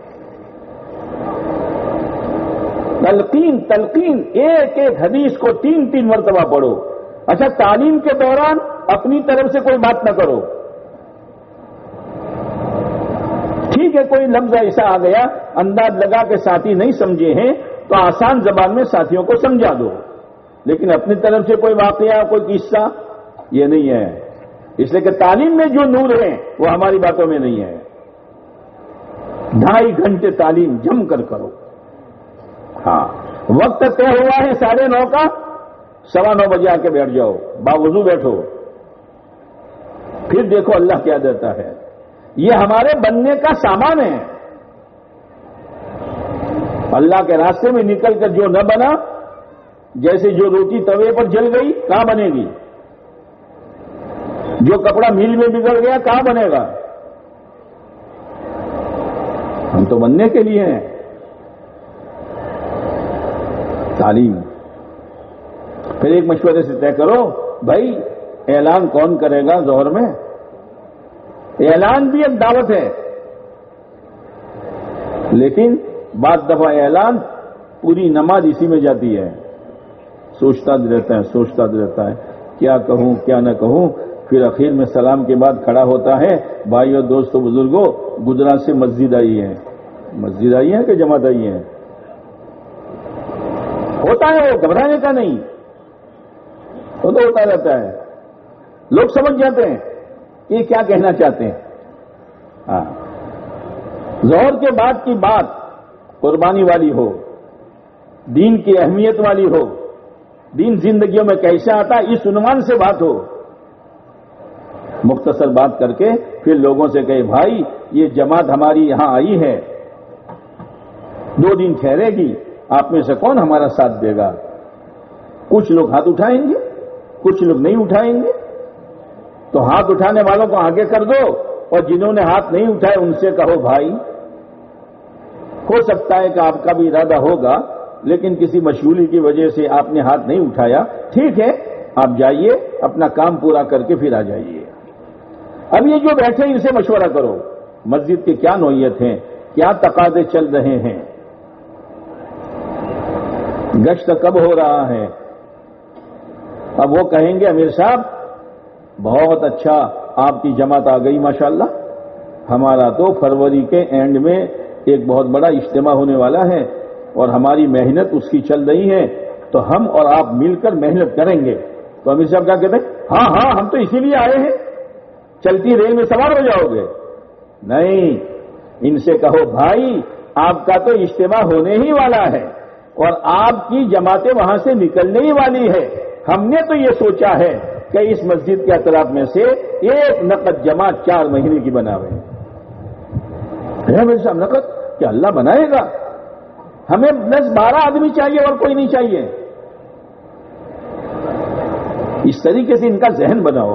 تلقین، ایک حدیث کو 3 مرتبہ پڑھو۔ اچھا، تعلیم کے دوران اپنی طرف سے کوئی بات نہ کرو، ٹھیک ہے کوئی لفظ ایسا آ گیا انداز لگا کے ساتھی نہیں سمجھے ہیں تو آسان زبان میں ساتھیوں کو سمجھا دو، لیکن اپنی طرف سے کوئی واقعہ کوئی قصہ یہ نہیں ہے، اس لیے کہ تعلیم میں جو نور ہے وہ ہماری باتوں میں نہیں ہے۔ 2.5 گھنٹے تعلیم جم کر کرو۔ ہاں وقت طے ہوا ہے 9:30 کا، 9:15 بجے آ کے بیٹھ جاؤ، باوضو بیٹھو، پھر دیکھو اللہ کیا دیتا ہے۔ یہ ہمارے بننے کا سامان ہے۔ اللہ کے راستے میں نکل کر جو نہ بنا، جیسے جو روٹی توے پر جل گئی کہاں بنے گی، جو کپڑا میل میں بگڑ گیا کہاں بنے گا؟ ہم تو بننے کے لیے ہیں۔ تعلیم پھر ایک مشورے سے طے کرو بھائی اعلان کون کرے گا ظہر میں؟ اعلان بھی ایک دعوت ہے، لیکن بعض دفعہ اعلان پوری نماز اسی میں جاتی ہے، سوچتا رہتا ہے کیا کہوں کیا نہ کہوں، پھر اخیر میں سلام کے بعد کھڑا ہوتا ہے، بھائیو دوستو بزرگوں گجرات سے مسجد آئی ہے کہ جماعت آئی ہے؟ ہوتا ہے، وہ گھبرانے کا نہیں، وہ تو ہوتا رہتا ہے، لوگ سمجھ جاتے ہیں کہ یہ کیا کہنا چاہتے ہیں۔ ہاں ظہر کے بعد کی بات قربانی والی ہو، دین کی اہمیت والی ہو، دین زندگیوں میں کیسے آتا اس عنوان سے بات ہو، مختصر بات کر کے پھر لوگوں سے کہے بھائی یہ جماعت ہماری یہاں آئی ہے، 2 دن ٹھہرے گی، آپ میں سے کون ہمارا ساتھ دے گا؟ کچھ لوگ ہاتھ اٹھائیں گے، کچھ لوگ نہیں اٹھائیں گے، تو ہاتھ اٹھانے والوں کو آگے کر دو، اور جنہوں نے ہاتھ نہیں اٹھائے ان سے کہو بھائی ہو سکتا ہے کہ آپ کا بھی ارادہ ہوگا لیکن کسی مشغولی کی وجہ سے آپ نے ہاتھ نہیں اٹھایا، ٹھیک ہے آپ جائیے اپنا کام پورا کر کے پھر آ جائیے۔ اب یہ جو بیٹھے ان سے مشورہ کرو، مسجد کی کیا نوعیت ہے، کیا تقاضے چل رہے ہیں، گشت کب ہو رہا ہے۔ اب وہ کہیں گے امیر صاحب بہت اچھا آپ کی جماعت آ گئی ماشاءاللہ، ہمارا تو فروری کے اینڈ میں ایک بہت بڑا اجتماع ہونے والا ہے اور ہماری محنت اس کی چل رہی ہے، تو ہم اور آپ مل کر محنت کریں گے۔ تو امیر صاحب کیا کہتے ہیں؟ ہاں ہم تو اسی لیے آئے ہیں، چلتی ریل میں سوار ہو جاؤ گے؟ نہیں، ان سے کہو بھائی آپ کا تو اجتماع ہونے ہی والا ہے اور آپ کی جماعتیں وہاں سے نکلنے ہی والی ہے، ہم نے تو یہ سوچا ہے کہ اس مسجد کے اطراف میں سے ایک نقد جماعت 4 مہینے کی بناوے۔ میرے صاحب نقد کیا اللہ بنائے گا؟ ہمیں 10-12 آدمی چاہیے اور کوئی نہیں چاہیے۔ اس طریقے سے ان کا ذہن بناؤ۔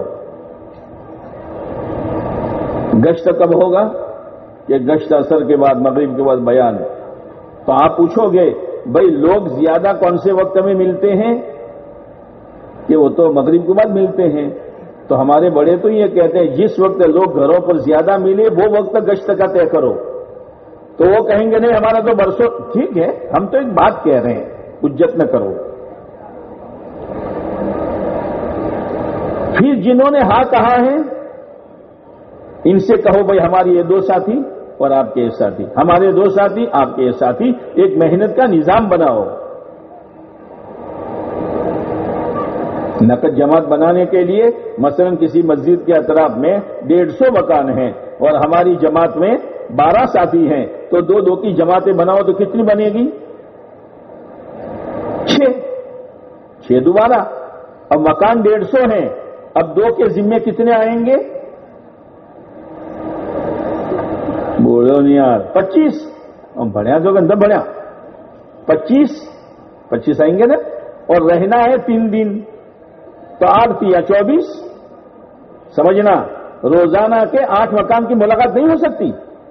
گشت کب ہوگا؟ کہ گشت اثر کے بعد مغرب کے بعد بیان۔ تو آپ پوچھو گے بھائی لوگ زیادہ کون سے وقت میں ملتے ہیں؟ کہ وہ تو مغرب کے بعد ملتے ہیں، تو ہمارے بڑے تو یہ کہتے ہیں جس وقت لوگ گھروں پر زیادہ ملے وہ وقت گشت کا طے کرو۔ تو وہ کہیں گے نہیں ہمارا تو برسوں، ٹھیک ہے ہم تو ایک بات کہہ رہے ہیں، حجت نہ کرو۔ پھر جنہوں نے ہاں کہا ہے ان سے کہو بھائی ہماری یہ 2 ساتھی اور آپ کے 1 ساتھی، ہمارے 2 ساتھی آپ کے 1 ساتھی، ایک محنت کا نظام بناؤ۔ نقد جماعت بنانے کے لیے مثلا کسی مسجد کے اطراف میں 150 مکان ہیں اور ہماری جماعت میں 12 ساتھی ہیں، تو 2 کی جماعتیں بناؤ تو کتنی بنے گی؟ 6 دوبارہ، اب مکان 150 ہیں، اب 2 کے ذمے کتنے آئیں گے؟ بولو نہیں یار، 25 بڑھیا جو گندم بڑھیا 25 آئیں گے نا، اور رہنا ہے 3 دن، تو 8 یا 24، سمجھنا روزانہ کے 8 مکان کی ملاقات نہیں ہو سکتی۔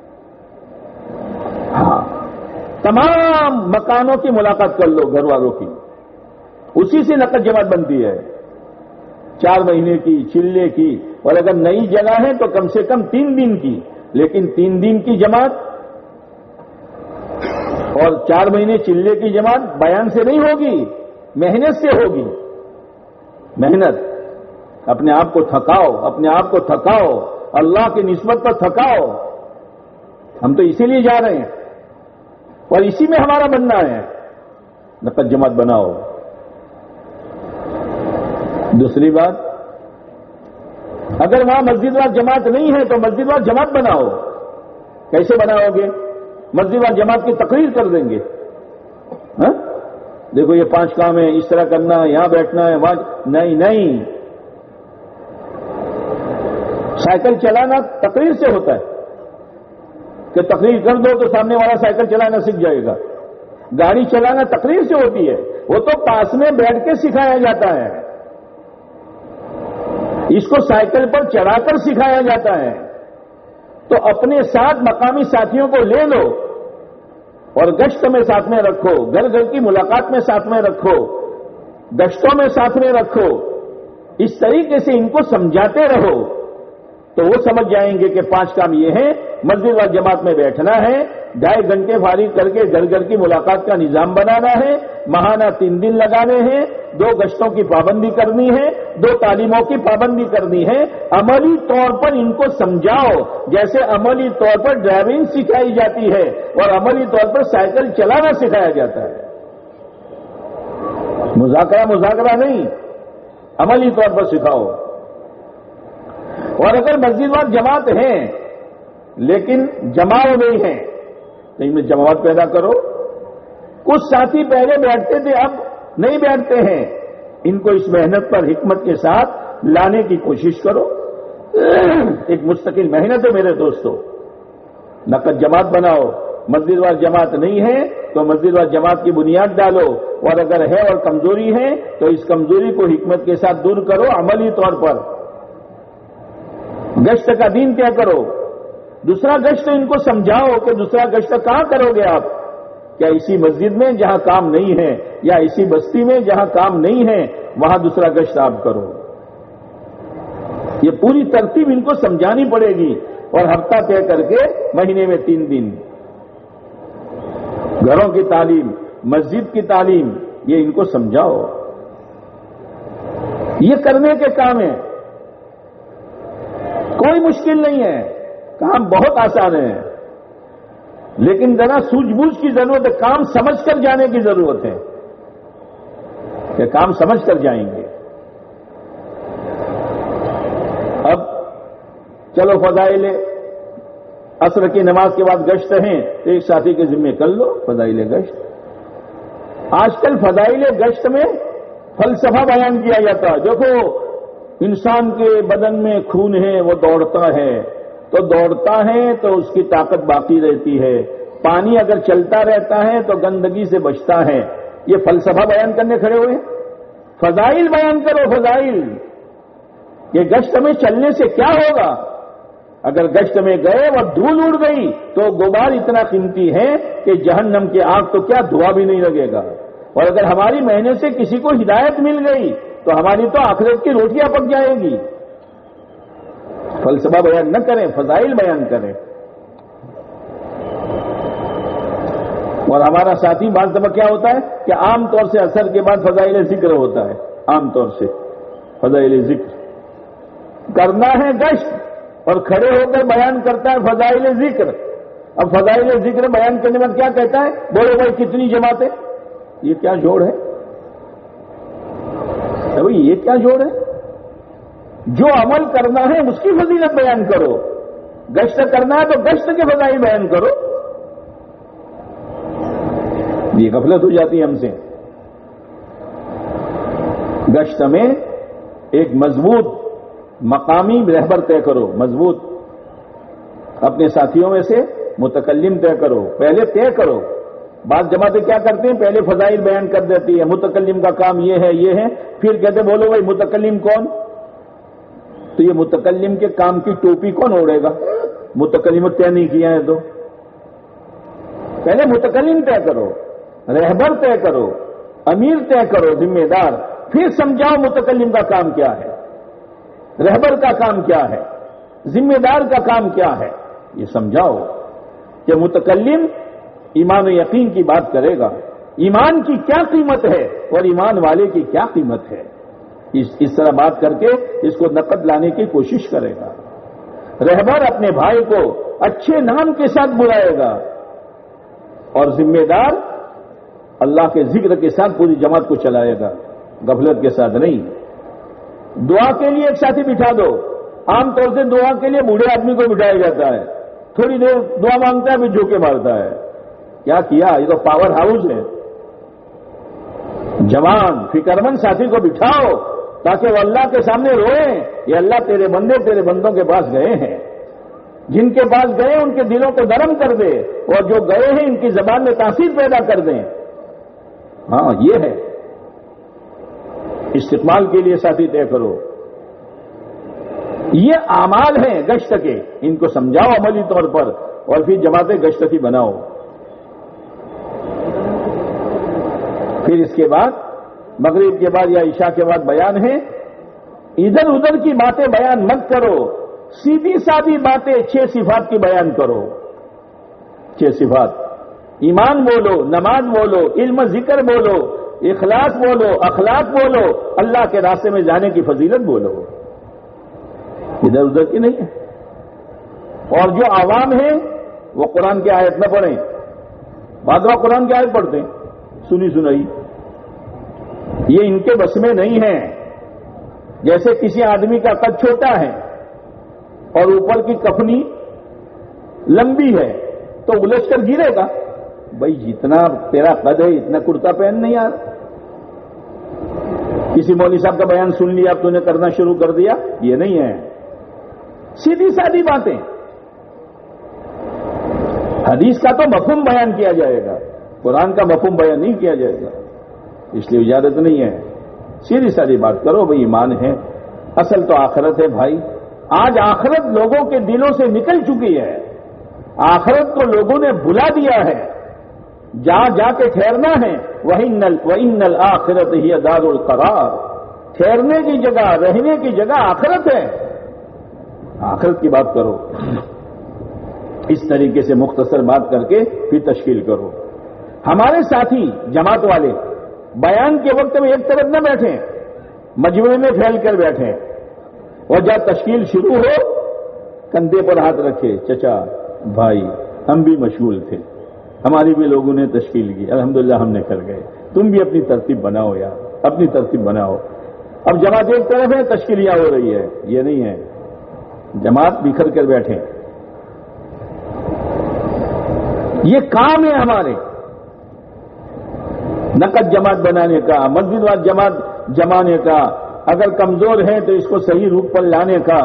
ہاں تمام مکانوں کی ملاقات کر لو، گھر والوں کی، اسی سے نقد جماعت بنتی ہے، 4 مہینے کی، چلے کی، اور اگر نئی جگہ ہے تو کم سے کم 3 دن کی، لیکن 3 دن کی جماعت اور 4 مہینے چلے کی جماعت بیان سے نہیں ہوگی، محنت سے ہوگی۔ محنت، اپنے آپ کو تھکاؤ، اپنے آپ کو تھکاؤ، اللہ کی نسبت پر تھکاؤ، ہم تو اسی لیے جا رہے ہیں اور اسی میں ہمارا بننا ہے، نقد جماعت بناؤ۔ دوسری بات، اگر وہاں مسجد وار جماعت نہیں ہے تو مسجد وار جماعت بناؤ۔ کیسے بناؤ گے؟ مسجد وار جماعت کی تقریر کر دیں گے، ہاں؟ دیکھو یہ 5 کام ہے، اس طرح کرنا ہے، یہاں بیٹھنا ہے، وہاں نہیں۔ سائیکل چلانا تقریر سے ہوتا ہے کہ تقریر کر دو تو سامنے والا سائیکل چلانا سیکھ جائے گا۔ گاڑی چلانا تقریر سے ہوتی ہے، وہ تو پاس میں بیٹھ کے سکھایا جاتا ہے، اس کو سائیکل پر چڑھا کر سکھایا جاتا ہے۔ تو اپنے ساتھ مقامی ساتھیوں کو لے لو اور گشت میں ساتھ میں رکھو، گھر گھر کی ملاقات میں ساتھ میں رکھو، گشتوں میں ساتھ میں رکھو، اس طریقے سے ان کو سمجھاتے رہو تو وہ سمجھ جائیں گے کہ 5 کام یہ ہیں، مسجد و جماعت میں بیٹھنا ہے، 2.5 گھنٹے فارغ کر کے گھر گھر کی ملاقات کا نظام بنانا ہے، ماہانہ 3 دن لگانے ہیں، 2 گشتوں کی پابندی کرنی ہے، 2 تعلیموں کی پابندی کرنی ہے۔ عملی طور پر ان کو سمجھاؤ، جیسے عملی طور پر ڈرائیونگ سکھائی جاتی ہے اور عملی طور پر سائیکل چلانا سکھایا جاتا ہے۔ مذاکرہ نہیں، عملی طور پر سکھاؤ۔ اور اگر مسجد وار جماعت ہیں لیکن جماؤ نہیں ہے تو ان میں جماعت پیدا کرو۔ کچھ ساتھی پہلے بیٹھتے تھے اب نہیں بیٹھتے ہیں، ان کو اس محنت پر حکمت کے ساتھ لانے کی کوشش کرو۔ ایک مستقل محنت ہے میرے دوستو، نقد جماعت بناؤ۔ مسجد وار جماعت نہیں ہے تو مسجد وار جماعت کی بنیاد ڈالو، اور اگر ہے اور کمزوری ہے تو اس کمزوری کو حکمت کے ساتھ دور کرو عملی طور پر۔ گشت کا دین طے کرو۔ دوسرا گشت ان کو سمجھاؤ کہ دوسرا گشت کہاں کرو گے آپ؟ کیا اسی مسجد میں جہاں کام نہیں ہے، یا اسی بستی میں جہاں کام نہیں ہے وہاں دوسرا گشت آپ کرو؟ یہ پوری ترتیب ان کو سمجھانی پڑے گی، اور ہفتہ طے کر کے مہینے میں 3 دن گھروں کی تعلیم، مسجد کی تعلیم، یہ ان کو سمجھاؤ۔ یہ کرنے کے کام ہیں، کوئی مشکل نہیں ہے، کام بہت آسان ہے، لیکن ذرا سوجھ بوجھ کی ضرورت ہے، کام سمجھ کر جانے کی ضرورت ہے کہ کام سمجھ کر جائیں گے۔ اب چلو فضائل عصر کی نماز کے بعد گشت ہیں تو ایک ساتھی کے ذمہ کر لو فضائل گشت۔ آج کل فضائل گشت میں فلسفہ بیان کیا جاتا ہے۔ دیکھو انسان کے بدن میں خون ہے، وہ دوڑتا ہے، تو دوڑتا ہے تو اس کی طاقت باقی رہتی ہے، پانی اگر چلتا رہتا ہے تو گندگی سے بچتا ہے۔ یہ فلسفہ بیان کرنے کھڑے ہوئے، فضائل بیان کرو، فضائل کہ گشت میں چلنے سے کیا ہوگا۔ اگر گشت میں گئے اور دھول اڑ گئی تو غبار اتنا قیمتی ہے کہ جہنم کی آگ تو کیا دھواں بھی نہیں لگے گا، اور اگر ہماری محنت سے کسی کو ہدایت مل گئی تو ہماری تو آخرت کی روٹیاں پک جائیں گی۔ فلسفہ بیان نہ کریں، فضائل بیان کریں۔ اور ہمارا ساتھی بعض دفعہ کیا ہوتا ہے کہ عام طور سے عصر کے بعد فضائل ذکر ہوتا ہے، عام طور سے فضائل ذکر کرنا ہے گشت، اور کھڑے ہو کر بیان کرتا ہے فضائل ذکر۔ اب فضائل ذکر بیان کرنے میں کیا کہتا ہے؟ بولو بھائی کتنی جماعتیں؟ یہ کیا جوڑ ہے؟ یہ کیا جوڑ ہے؟ جو عمل کرنا ہے اس کی فضیلت بیان کرو، گشت کرنا ہے تو گشت کے فضائل بیان کرو۔ یہ غفلت ہو جاتی ہے ہم سے۔ گشت میں ایک مضبوط مقامی رہبر طے کرو، مضبوط اپنے ساتھیوں میں سے متکلم طے کرو، پہلے طے کرو۔ بعض جماعتیں کیا کرتے ہیں، پہلے فضائل بیان کر دیتی ہے، متکلم کا کام یہ ہے یہ ہے، پھر کہتے بولو بھائی متکلم کون؟ تو یہ متکلم کے کام کی ٹوپی کون اوڑے گا؟ متکلم طے نہیں کیا ہے تو پہلے متکلم طے کرو، رہبر طے کرو، امیر طے کرو، ذمہ دار، پھر سمجھاؤ متکلم کا کام کیا ہے، رہبر کا کام کیا ہے، ذمہ دار کا کام کیا ہے، یہ سمجھاؤ کہ متکلم ایمان و یقین کی بات کرے گا، ایمان کی کیا قیمت ہے اور ایمان والے کی کیا قیمت ہے، اس طرح بات کر کے اس کو نقد لانے کی کوشش کرے گا۔ رہبر اپنے بھائی کو اچھے نام کے ساتھ بلائے گا اور ذمہ دار اللہ کے ذکر کے ساتھ پوری جماعت کو چلائے گا، غفلت کے ساتھ نہیں۔ دعا کے لیے ایک ساتھی بٹھا دو، عام طور سے دعا کے لیے بوڑھے آدمی کو بٹھایا جاتا ہے، تھوڑی دیر دعا مانگتا ہے پھر جھوکے مارتا ہے۔ کیا یہ تو پاور ہاؤس ہے۔ جوان فکرمند ساتھی کو بٹھاؤ تاکہ وہ اللہ کے سامنے روئیں، یہ اللہ تیرے بندے تیرے بندوں کے پاس گئے ہیں، جن کے پاس گئے ان کے دلوں کو نرم کر دے، اور جو گئے ہیں ان کی زبان میں تاثیر پیدا کر دیں۔ ہاں یہ ہے، استقبال کے لیے ساتھی طے کرو۔ یہ اعمال ہیں گشت کے، ان کو سمجھاؤ عملی طور پر، اور پھر جماعتیں گشت کی بناؤ۔ پھر اس کے بعد مغرب کے بعد یا عشاء کے بعد بیان ہے، ادھر ادھر کی باتیں بیان مت کرو، سیدھی سادھی باتیں 6 صفات کی بیان کرو۔ 6 صفات، ایمان بولو، نماز بولو، علم ذکر بولو، اخلاص بولو، اخلاق بولو، اللہ کے راستے میں جانے کی فضیلت بولو، ادھر ادھر کی نہیں ہے۔ اور جو عوام ہیں وہ قرآن کی آیت نہ پڑھیں، بعض لوگ قرآن کی آیت پڑھتے ہیں سنی سنائی، یہ ان کے بس میں نہیں ہے۔ جیسے کسی آدمی کا قد چھوٹا ہے اور اوپر کی کفنی لمبی ہے تو الجھ کر گرے گا، بھائی جتنا تیرا قد ہے اتنا کرتا پہن نہیں آ رہا۔ کسی مولوی صاحب کا بیان سن لیا اب تو نے کرنا شروع کر دیا، یہ نہیں ہے، سیدھی سادھی باتیں۔ حدیث کا تو مفہوم بیان کیا جائے گا، قرآن کا مفہوم بیان نہیں کیا جائے گا، اس لیے اجازت نہیں ہے۔ سیدھی سادھی بات کرو، بھائی ایمان ہے، اصل تو آخرت ہے بھائی۔ آج آخرت لوگوں کے دلوں سے نکل چکی ہے، آخرت کو لوگوں نے بھلا دیا ہے، جہاں جا کے ٹھہرنا ہے وَإِنَّ الْآخِرَةَ هِيَ دَارُ الْقَرَارِ، ٹھہرنے کی جگہ، رہنے کی جگہ آخرت ہے، آخرت کی بات کرو۔ اس طریقے سے مختصر بات کر کے پھر تشکیل کرو۔ ہمارے ساتھی جماعت والے بیان کے وقت میں ایک طرف نہ بیٹھیں، مجموعے میں پھیل کر بیٹھیں، اور جب تشکیل شروع ہو کندھے پر ہاتھ رکھے، چچا بھائی ہم بھی مشغول تھے، ہماری بھی لوگوں نے تشکیل کی، الحمدللہ ہم نے کر گئے، تم بھی اپنی ترتیب بناؤ یار، اپنی ترتیب بناؤ۔ اب جماعت ایک طرف ہے، تشکیلیاں ہو رہی ہے، یہ نہیں ہے، جماعت بکھر کر بیٹھیں۔ یہ کام ہے ہمارے، نقد جماعت بنانے کا، مسجد واد جماعت جمانے کا، اگر کمزور ہیں تو اس کو صحیح روپ پر لانے کا۔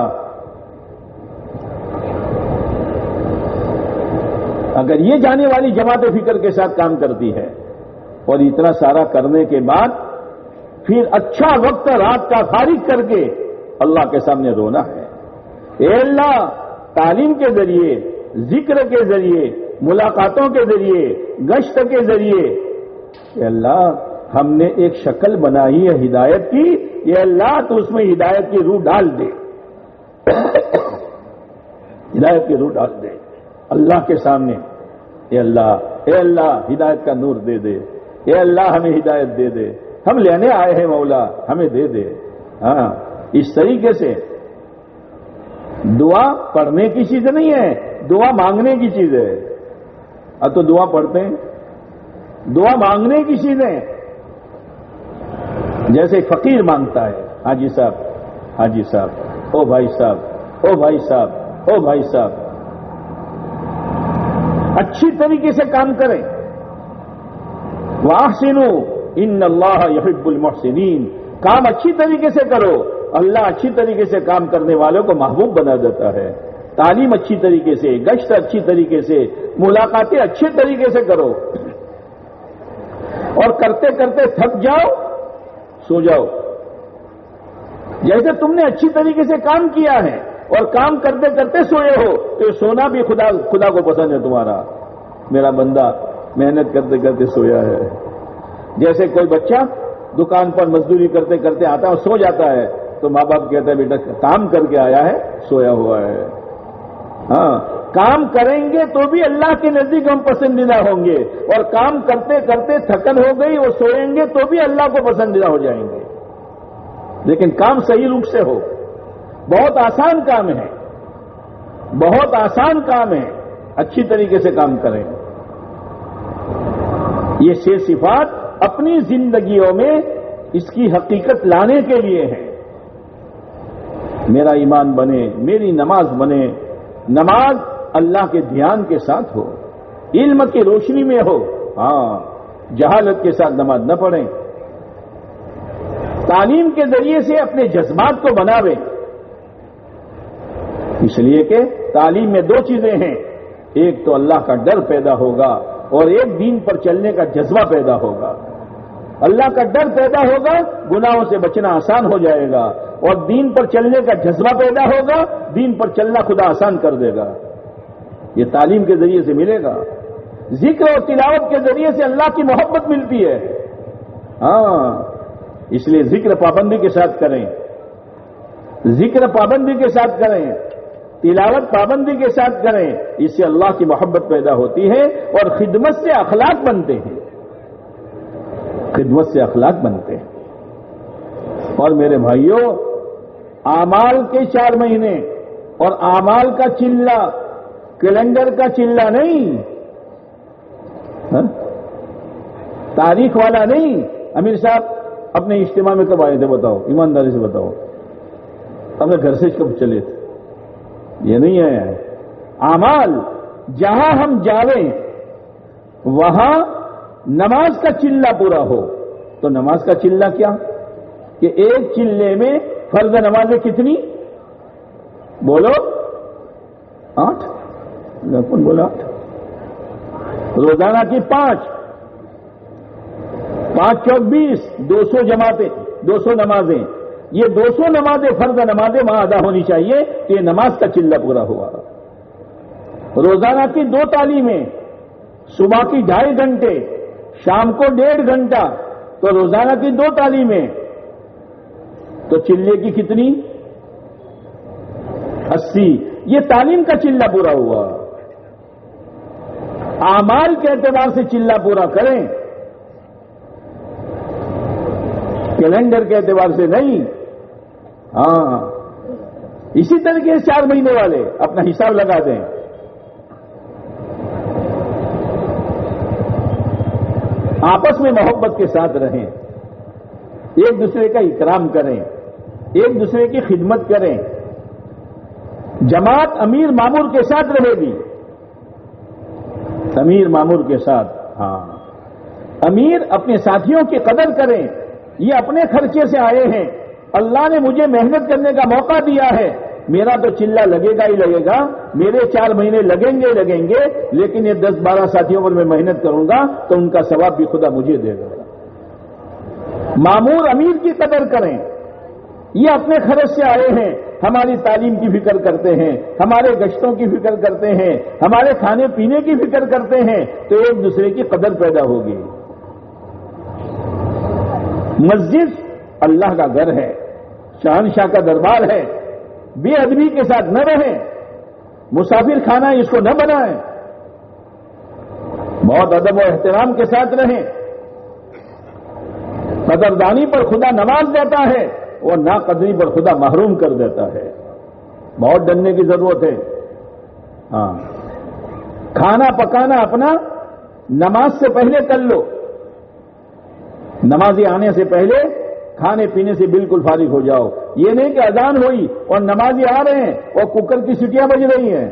اگر یہ جانے والی جماعت فکر کے ساتھ کام کرتی ہے، اور اتنا سارا کرنے کے بعد پھر اچھا وقت رات کا فارغ کر کے اللہ کے سامنے رونا ہے، اے اللہ تعلیم کے ذریعے، ذکر کے ذریعے، ملاقاتوں کے ذریعے، گشت کے ذریعے، اے اللہ ہم نے ایک شکل بنائی ہے ہدایت کی، اے اللہ تو اس میں ہدایت کی روح ڈال دے، ہدایت کی روح ڈال دے اللہ کے سامنے۔ اے اللہ ہدایت کا نور دے دے، اے اللہ ہمیں ہدایت دے دے، ہم لینے آئے ہیں مولا ہمیں دے دے۔ ہاں اس طریقے سے دعا پڑھنے کی چیز نہیں ہے، دعا مانگنے کی چیز ہے۔ اب تو دعا پڑھتے ہیں، دعا مانگنے کی چیز ہے۔ جیسے فقیر مانگتا ہے، حاجی صاحب حاجی صاحب، او بھائی صاحب، او بھائی صاحب، او بھائی صاحب، اچھی طریقے سے کام کریں۔ وَأَحْسِنُوا إِنَّ اللَّهَ يُحِبُّ الْمُحْسِنِينَ، کام اچھی طریقے سے کرو، اللہ اچھی طریقے سے کام کرنے والوں کو محبوب بنا دیتا ہے۔ تعلیم اچھی طریقے سے، گشت اچھی طریقے سے، ملاقاتیں اچھے طریقے سے کرو، اور کرتے کرتے تھک جاؤ سو جاؤ۔ جیسے تم نے اچھی طریقے سے کام کیا ہے اور کام کرتے کرتے سوئے ہو، تو سونا بھی خدا کو پسند ہے تمہارا، میرا بندہ محنت کرتے کرتے سویا ہے۔ جیسے کوئی بچہ دکان پر مزدوری کرتے کرتے آتا ہے اور سو جاتا ہے، تو ماں باپ کہتا ہے بیٹا کام کر کے آیا ہے، سویا ہوا ہے۔ ہاں کام کریں گے تو بھی اللہ کے نزدیک ہم پسندیدہ ہوں گے، اور کام کرتے کرتے تھکن ہو گئی اور سوئیں گے تو بھی اللہ کو پسندیدہ ہو جائیں گے، لیکن کام صحیح روپ سے ہو۔ بہت آسان کام ہے، بہت آسان کام ہے، اچھی طریقے سے کام کریں۔ یہ 6 صفات اپنی زندگیوں میں اس کی حقیقت لانے کے لیے ہے۔ میرا ایمان بنے، میری نماز بنے، نماز اللہ کے دھیان کے ساتھ ہو، علم کی روشنی میں ہو، ہاں جہالت کے ساتھ نماز نہ پڑھیں، تعلیم کے ذریعے سے اپنے جذبات کو بناویں، اس لیے کہ تعلیم میں 2 چیزیں ہیں، ایک تو اللہ کا ڈر پیدا ہوگا اور ایک دین پر چلنے کا جذبہ پیدا ہوگا۔ اللہ کا ڈر پیدا ہوگا، گناہوں سے بچنا آسان ہو جائے گا، اور دین پر چلنے کا جذبہ پیدا ہوگا، دین پر چلنا خدا آسان کر دے گا۔ یہ تعلیم کے ذریعے سے ملے گا۔ ذکر اور تلاوت کے ذریعے سے اللہ کی محبت ملتی ہے، ہاں اس لیے ذکر پابندی کے ساتھ کریں، ذکر پابندی کے ساتھ کریں، تلاوت پابندی کے ساتھ کریں، اس سے اللہ کی محبت پیدا ہوتی ہے اور خدمت سے اخلاق بنتے ہیں، خدمت سے اخلاق بنتے ہیں۔ اور میرے بھائیوں، اعمال کے 4 مہینے اور اعمال کا چلہ کیلنڈر کا چلہ نہیں، تاریخ والا نہیں۔ امیر صاحب اپنے اجتماع میں کب آئے تھے بتاؤ، ایمانداری سے بتاؤ، اپنے گھر سے کب چلے تھے؟ یہ نہیں ہے اعمال۔ جہاں ہم جاویں وہاں نماز کا چلہ پورا ہو، تو نماز کا چلہ کیا کہ ایک چلے میں فرض نمازیں کتنی؟ بولو 8، کون بولا 8؟ روزانہ کی 5 چوک 20، 200 جماعتیں، 200 نمازیں، یہ 200 نمازیں فرض نمازیں وہاں ادا ہونی چاہیے کہ یہ نماز کا چلہ پورا ہوا۔ روزانہ کی 2 تعلیمیں، صبح کی 2.5 گھنٹے، شام کو 1.5 گھنٹہ، تو روزانہ کی 2 تعلیمیں، تو چلے کی کتنی؟ 80۔ یہ تعلیم کا چلہ پورا ہوا۔ اعمال کے اعتبار سے چلہ پورا کریں، کیلنڈر کے اعتبار سے نہیں۔ ہاں اسی طریقے سے 4 مہینے والے اپنا حساب لگا دیں۔ آپس میں محبت کے ساتھ رہیں، ایک دوسرے کا اکرام کریں، ایک دوسرے کی خدمت کریں۔ جماعت امیر مامور کے ساتھ رہے گی، امیر مامور کے ساتھ، ہاں امیر اپنے ساتھیوں کی قدر کریں۔ یہ اپنے خرچے سے آئے ہیں، اللہ نے مجھے محنت کرنے کا موقع دیا ہے، میرا تو چلہ لگے گا ہی لگے گا، میرے 4 مہینے لگیں گے لیکن یہ 10-12 ساتھیوں پر میں محنت کروں گا تو ان کا ثواب بھی خدا مجھے دے گا۔ مامور امیر کی قدر کریں، یہ اپنے خرچ سے آئے ہیں، ہماری تعلیم کی فکر کرتے ہیں، ہمارے گشتوں کی فکر کرتے ہیں، ہمارے کھانے پینے کی فکر کرتے ہیں، تو ایک دوسرے کی قدر پیدا ہوگی۔ مسجد اللہ کا گھر ہے، شہنشاہ کا دربار ہے، بے ادبی کے ساتھ نہ رہیں، مسافر خانہ اس کو نہ بنائیں، بہت ادب و احترام کے ساتھ رہیں۔ قدردانی پر خدا نواز دیتا ہے اور ناقدری پر خدا محروم کر دیتا ہے، بہت ڈرنے کی ضرورت ہے۔ ہاں کھانا پکانا اپنا نماز سے پہلے کر لو، نمازی آنے سے پہلے کھانے پینے سے بالکل فارغ ہو جاؤ۔ یہ نہیں کہ اذان ہوئی اور نمازی آ رہے ہیں اور کوکر کی سیٹیاں بج رہی ہیں،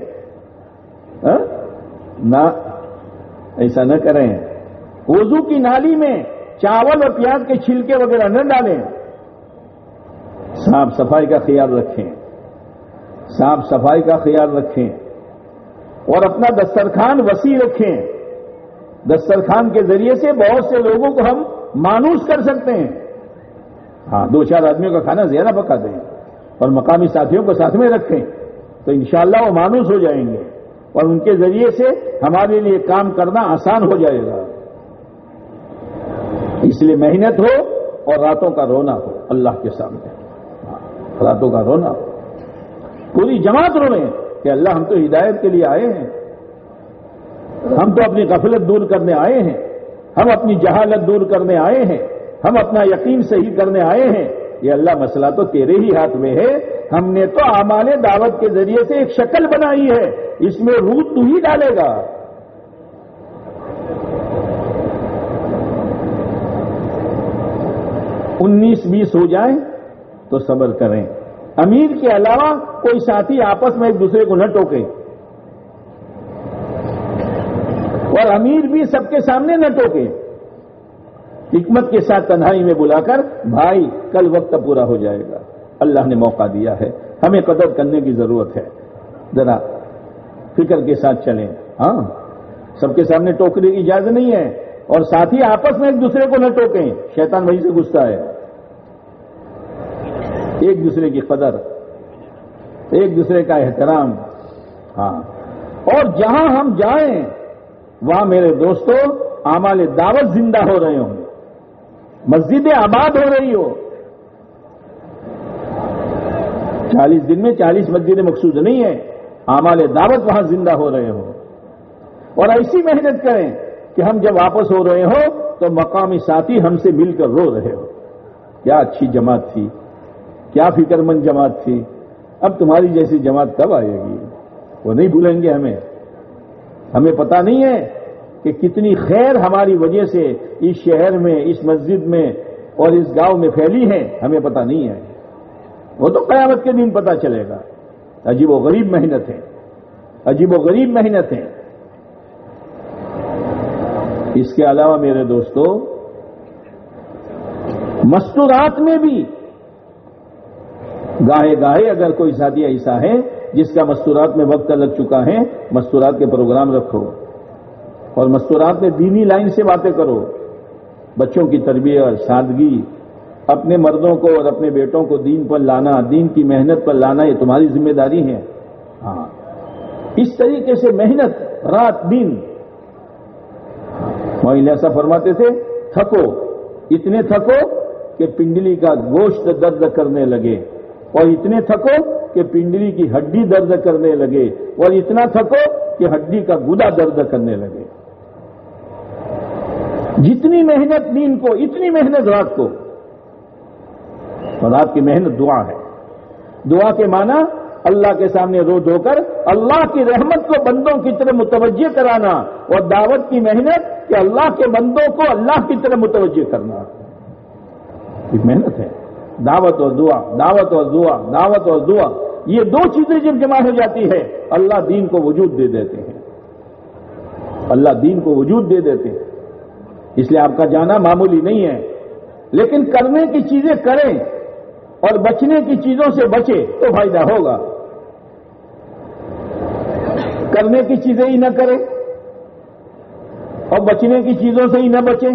نہ ایسا نہ کریں۔ وضو کی نالی میں چاول اور پیاز کے چھلکے وغیرہ نہ ڈالیں۔ صاف صفائی کا خیال رکھیں، صاف صفائی کا خیال رکھیں، اور اپنا دسترخوان وسیع رکھیں۔ دسترخوان کے ذریعے سے بہت سے لوگوں کو ہم مانوس کر سکتے ہیں۔ ہاں 2-4 آدمیوں کا کھانا زیادہ پکا دیں اور مقامی ساتھیوں کو ساتھ میں رکھیں تو انشاءاللہ وہ مانوس ہو جائیں گے اور ان کے ذریعے سے ہمارے لیے کام کرنا آسان ہو جائے گا۔ اس لیے محنت ہو اور راتوں کا رونا ہو اللہ کے سامنے، راتوں کا رونا ہو، پوری جماعت روئیں کہ اللہ ہم تو ہدایت کے لیے آئے ہیں، ہم تو اپنی غفلت دور کرنے آئے ہیں، ہم اپنی جہالت دور کرنے آئے ہیں، ہم اپنا یقین صحیح کرنے آئے ہیں۔ یہ اللہ مسئلہ تو تیرے ہی ہاتھ میں ہے، ہم نے تو اعمال دعوت کے ذریعے سے ایک شکل بنائی ہے، اس میں روح تو ہی ڈالے گا۔ 19-20 ہو جائیں تو صبر کریں۔ امیر کے علاوہ کوئی ساتھی آپس میں ایک دوسرے کو نہ ٹوکے، اور امیر بھی سب کے سامنے نہ ٹوکے، حکمت کے ساتھ تنہائی میں بلا کر، بھائی کل وقت پورا ہو جائے گا، اللہ نے موقع دیا ہے، ہمیں قدر کرنے کی ضرورت ہے، ذرا فکر کے ساتھ چلیں۔ ہاں، سب کے سامنے ٹوکنے کی اجازت نہیں ہے، اور ساتھی آپس میں ایک دوسرے کو نہ ٹوکیں، شیطان وہی سے گھستا ہے۔ ایک دوسرے کی قدر، ایک دوسرے کا احترام۔ ہاں، اور جہاں ہم جائیں وہاں میرے دوستو اعمال دعوت زندہ ہو رہے ہوں، مسجدیں آباد ہو رہی ہو۔ 40 دن میں 40 مسجدیں مقصود نہیں ہے، اعمال دعوت وہاں زندہ ہو رہے ہو، اور ایسی محنت کریں کہ ہم جب واپس ہو رہے ہو تو مقامی ساتھی ہم سے مل کر رو رہے ہو، کیا اچھی جماعت تھی، کیا فکر مند جماعت تھی، اب تمہاری جیسی جماعت کب آئے گی؟ وہ نہیں بھولیں گے ہمیں پتہ نہیں ہے کہ کتنی خیر ہماری وجہ سے اس شہر میں، اس مسجد میں اور اس گاؤں میں پھیلی ہے، ہمیں پتہ نہیں ہے، وہ تو قیامت کے دن پتہ چلے گا۔ عجیب و غریب محنت ہے، عجیب و غریب محنت ہے۔ اس کے علاوہ میرے دوستو، مستورات میں بھی گاہے گاہے اگر کوئی ساتھی ایسا ہے جس کا مستورات میں وقت لگ چکا ہے، مستورات کے پروگرام رکھو، اور مستورات میں دینی لائن سے باتیں کرو، بچوں کی تربیت، سادگی، اپنے مردوں کو اور اپنے بیٹوں کو دین پر لانا، دین کی محنت پر لانا، یہ تمہاری ذمہ داری ہے۔ ہاں، اس طریقے سے محنت رات دن۔ مولانا ایسا فرماتے تھے، تھکو، اتنے تھکو کہ پنڈلی کا گوشت درد کرنے لگے، اور اتنے تھکو کہ پنڈلی کی ہڈی درد کرنے لگے، اور اتنا تھکو کہ ہڈی کا گدا درد کرنے لگے۔ جتنی محنت دین کو، اتنی محنت رات کو، اور رات کی محنت دعا ہے۔ دعا کے معنی اللہ کے سامنے رو دھو کر اللہ کی رحمت کو بندوں کی طرف متوجہ کرانا، اور دعوت کی محنت کہ اللہ کے بندوں کو اللہ کی طرف متوجہ کرنا، ایک محنت ہے۔ دعوت اور دعا، دعوت اور دعا، دعوت اور دعا، یہ دو چیزیں جب جمع ہو جاتی ہے اللہ دین کو وجود دے دیتے ہیں، اللہ دین کو وجود دے دیتے ہیں۔ اس لیے آپ کا جانا معمولی نہیں ہے، لیکن کرنے کی چیزیں کریں اور بچنے کی چیزوں سے بچیں تو فائدہ ہوگا۔ کرنے کی چیزیں ہی نہ کریں اور بچنے کی چیزوں سے ہی نہ بچیں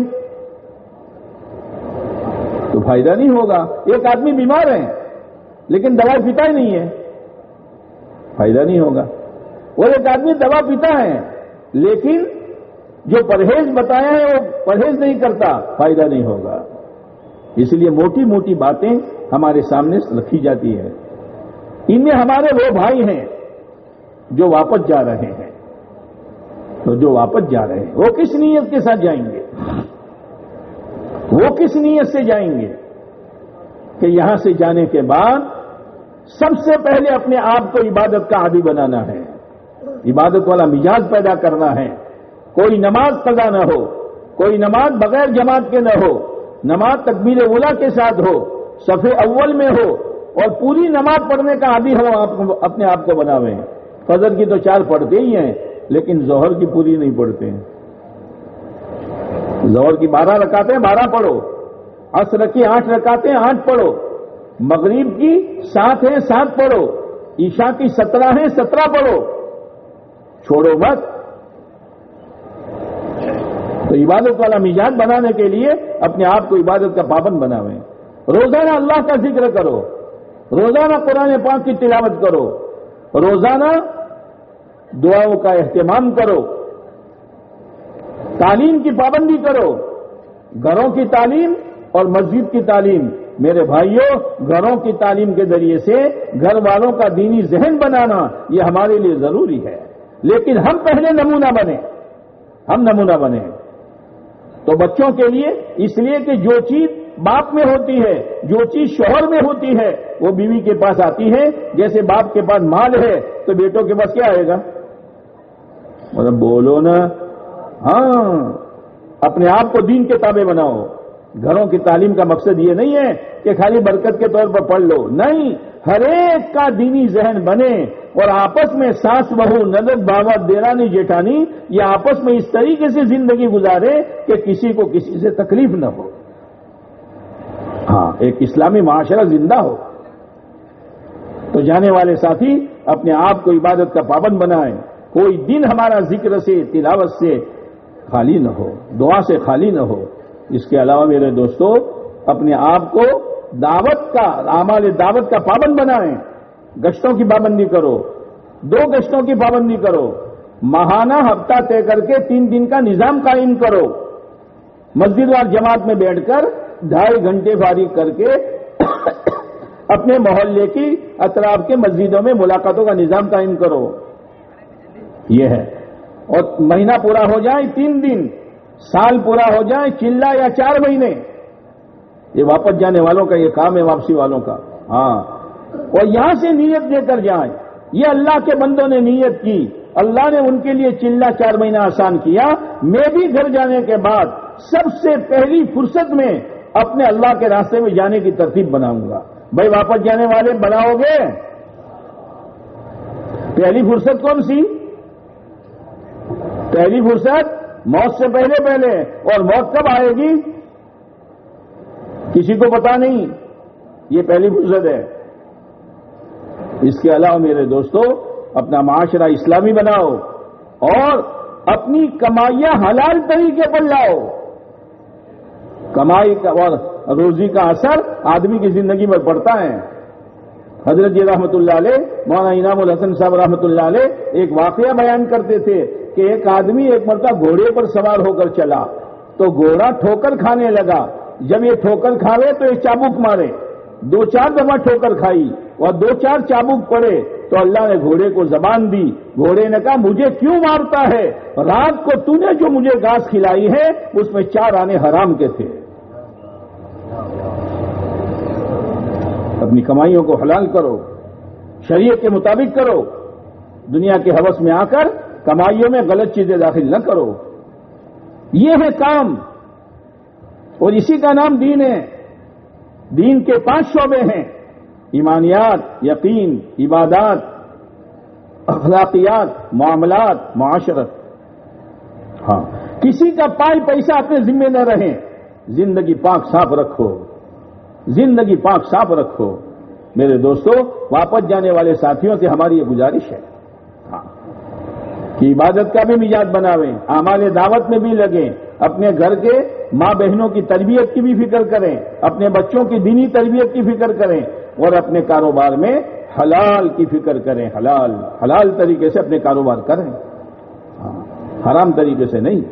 تو فائدہ نہیں ہوگا۔ ایک آدمی بیمار ہے لیکن دوا پیتا ہی نہیں ہے، فائدہ نہیں ہوگا۔ اور ایک آدمی دوا پیتا ہے لیکن جو پرہیز بتایا ہے وہ پرہیز نہیں کرتا، فائدہ نہیں ہوگا۔ اس لیے موٹی موٹی باتیں ہمارے سامنے رکھی جاتی ہے۔ ان میں ہمارے وہ بھائی ہیں جو واپس جا رہے ہیں، تو جو واپس جا رہے ہیں وہ کس نیت کے ساتھ جائیں گے؟ وہ کس نیت سے جائیں گے کہ یہاں سے جانے کے بعد سب سے پہلے اپنے آپ کو عبادت کا عادی بنانا ہے، عبادت والا مزاج پیدا کرنا ہے۔ کوئی نماز قضا نہ ہو، کوئی نماز بغیر جماعت کے نہ ہو، نماز تکبیر اولیٰ کے ساتھ ہو، صف اول میں ہو، اور پوری نماز پڑھنے کا عادی ہم اپنے آپ کو بناویں۔ فجر کی تو 4 پڑھتے ہی ہیں لیکن ظہر کی پوری نہیں پڑھتے ہیں۔ ظہر کی 12 رکعتیں 12 پڑھو، عصر کی 8 رکعتیں 8 پڑھو، مغرب کی 7 ہیں 7 پڑھو، عشاء کی 17 ہیں 17 پڑھو، چھوڑو مت۔ تو عبادت والا مزاج بنانے کے لیے اپنے آپ کو عبادت کا پابند بناویں۔ روزانہ اللہ کا ذکر کرو، روزانہ قرآن پاک کی تلاوت کرو، روزانہ دعاؤں کا اہتمام کرو، تعلیم کی پابندی کرو، گھروں کی تعلیم اور مسجد کی تعلیم۔ میرے بھائیوں، گھروں کی تعلیم کے ذریعے سے گھر والوں کا دینی ذہن بنانا یہ ہمارے لیے ضروری ہے، لیکن ہم پہلے نمونہ بنیں، ہم نمونہ بنیں۔ تو بچوں کے لیے اس لیے کہ جو چیز باپ میں ہوتی ہے، جو چیز شوہر میں ہوتی ہے وہ بیوی کے پاس آتی ہے. جیسے باپ کے پاس مال ہے تو بیٹوں کے پاس کیا آئے گا؟ مطلب بولو نا. ہاں، اپنے آپ کو دین کے تابع بناؤ. گھروں کی تعلیم کا مقصد یہ نہیں ہے کہ خالی برکت کے طور پر پڑھ لو، نہیں، ہر ایک کا دینی ذہن بنے اور آپس میں ساس بہو، نند باوا، دیرانی جیٹھانی یہ آپس میں اس طریقے سے زندگی گزارے کہ کسی کو کسی سے تکلیف نہ ہو. ہاں، ایک اسلامی معاشرہ زندہ ہو. تو جانے والے ساتھی اپنے آپ کو عبادت کا پابند بنائیں. کوئی دن ہمارا ذکر سے، تلاوت سے خالی نہ ہو، دعا سے خالی نہ ہو. اس کے علاوہ میرے دوستو، اپنے آپ کو دعوت کا، اعمال دعوت کا پابند بنائیں. گشتوں کی پابندی کرو، 2 گشتوں کی پابندی کرو، ماہانہ ہفتہ طے کر کے 3 دن کا نظام قائم کرو. مسجد وار جماعت میں بیٹھ کر 2.5 گھنٹے فارغ کر کے اپنے محلے کی اطراف کے مسجدوں میں ملاقاتوں کا نظام قائم کرو. یہ ہے. اور مہینہ پورا ہو جائے 3 دن، سال پورا ہو جائے چلہ یا 4 مہینے. یہ واپس جانے والوں کا یہ کام ہے، واپسی والوں کا. ہاں، اور یہاں سے نیت لے کر جائیں. یہ اللہ کے بندوں نے نیت کی، اللہ نے ان کے لیے چلہ 4 مہینہ آسان کیا. میں بھی گھر جانے کے بعد سب سے پہلی فرصت میں اپنے اللہ کے راستے میں جانے کی ترتیب بناؤں گا. بھائی واپس جانے والے بناؤ گے؟ پہلی فرصت کون سی؟ پہلی فرصت موت سے پہلے. اور موت کب آئے گی کسی کو پتا نہیں. یہ پہلی فرصت ہے. اس کے علاوہ میرے دوستو، اپنا معاشرہ اسلامی بناؤ اور اپنی کمائیاں حلال طریقے پر لاؤ. کمائی کا اور روزی کا اثر آدمی کی زندگی میں پڑتا ہے. حضرت جی رحمۃ اللہ علیہ، مولانا انعام الحسن صاحب رحمۃ اللہ علیہ ایک واقعہ بیان کرتے تھے کہ ایک آدمی ایک مرتبہ گھوڑے پر سوار ہو کر چلا تو گھوڑا ٹھوکر کھانے لگا. جب یہ ٹھوکر کھاوے تو یہ چابک مارے. 2-4 دفعہ ٹھوکر کھائی اور 2-4 چابک پڑے تو اللہ نے گھوڑے کو زبان دی. گھوڑے نے کہا مجھے کیوں مارتا ہے؟ رات کو تو نے جو مجھے گھاس کھلائی ہے اس میں 4 آنے حرام کے تھے. اپنی کمائیوں کو حلال کرو، شریعت کے مطابق کرو. دنیا کے ہوس میں آ کر کمائیوں میں غلط چیزیں داخل نہ کرو. یہ ہے کام، اور اسی کا نام دین ہے. دین کے 5 شعبے ہیں: ایمانیات، یقین، عبادات، اخلاقیات، معاملات، معاشرت. ہاں، کسی کا پائی پیسہ اپنے ذمہ نہ رہے. زندگی پاک صاف رکھو، زندگی پاک صاف رکھو. میرے دوستو، واپس جانے والے ساتھیوں سے ہماری یہ گزارش ہے کہ عبادت کا بھی مزاج بناویں، اعمال دعوت میں بھی لگیں، اپنے گھر کے ماں بہنوں کی تربیت کی بھی فکر کریں، اپنے بچوں کی دینی تربیت کی فکر کریں، اور اپنے کاروبار میں حلال کی فکر کریں. حلال طریقے سے اپنے کاروبار کریں، حرام طریقے سے نہیں.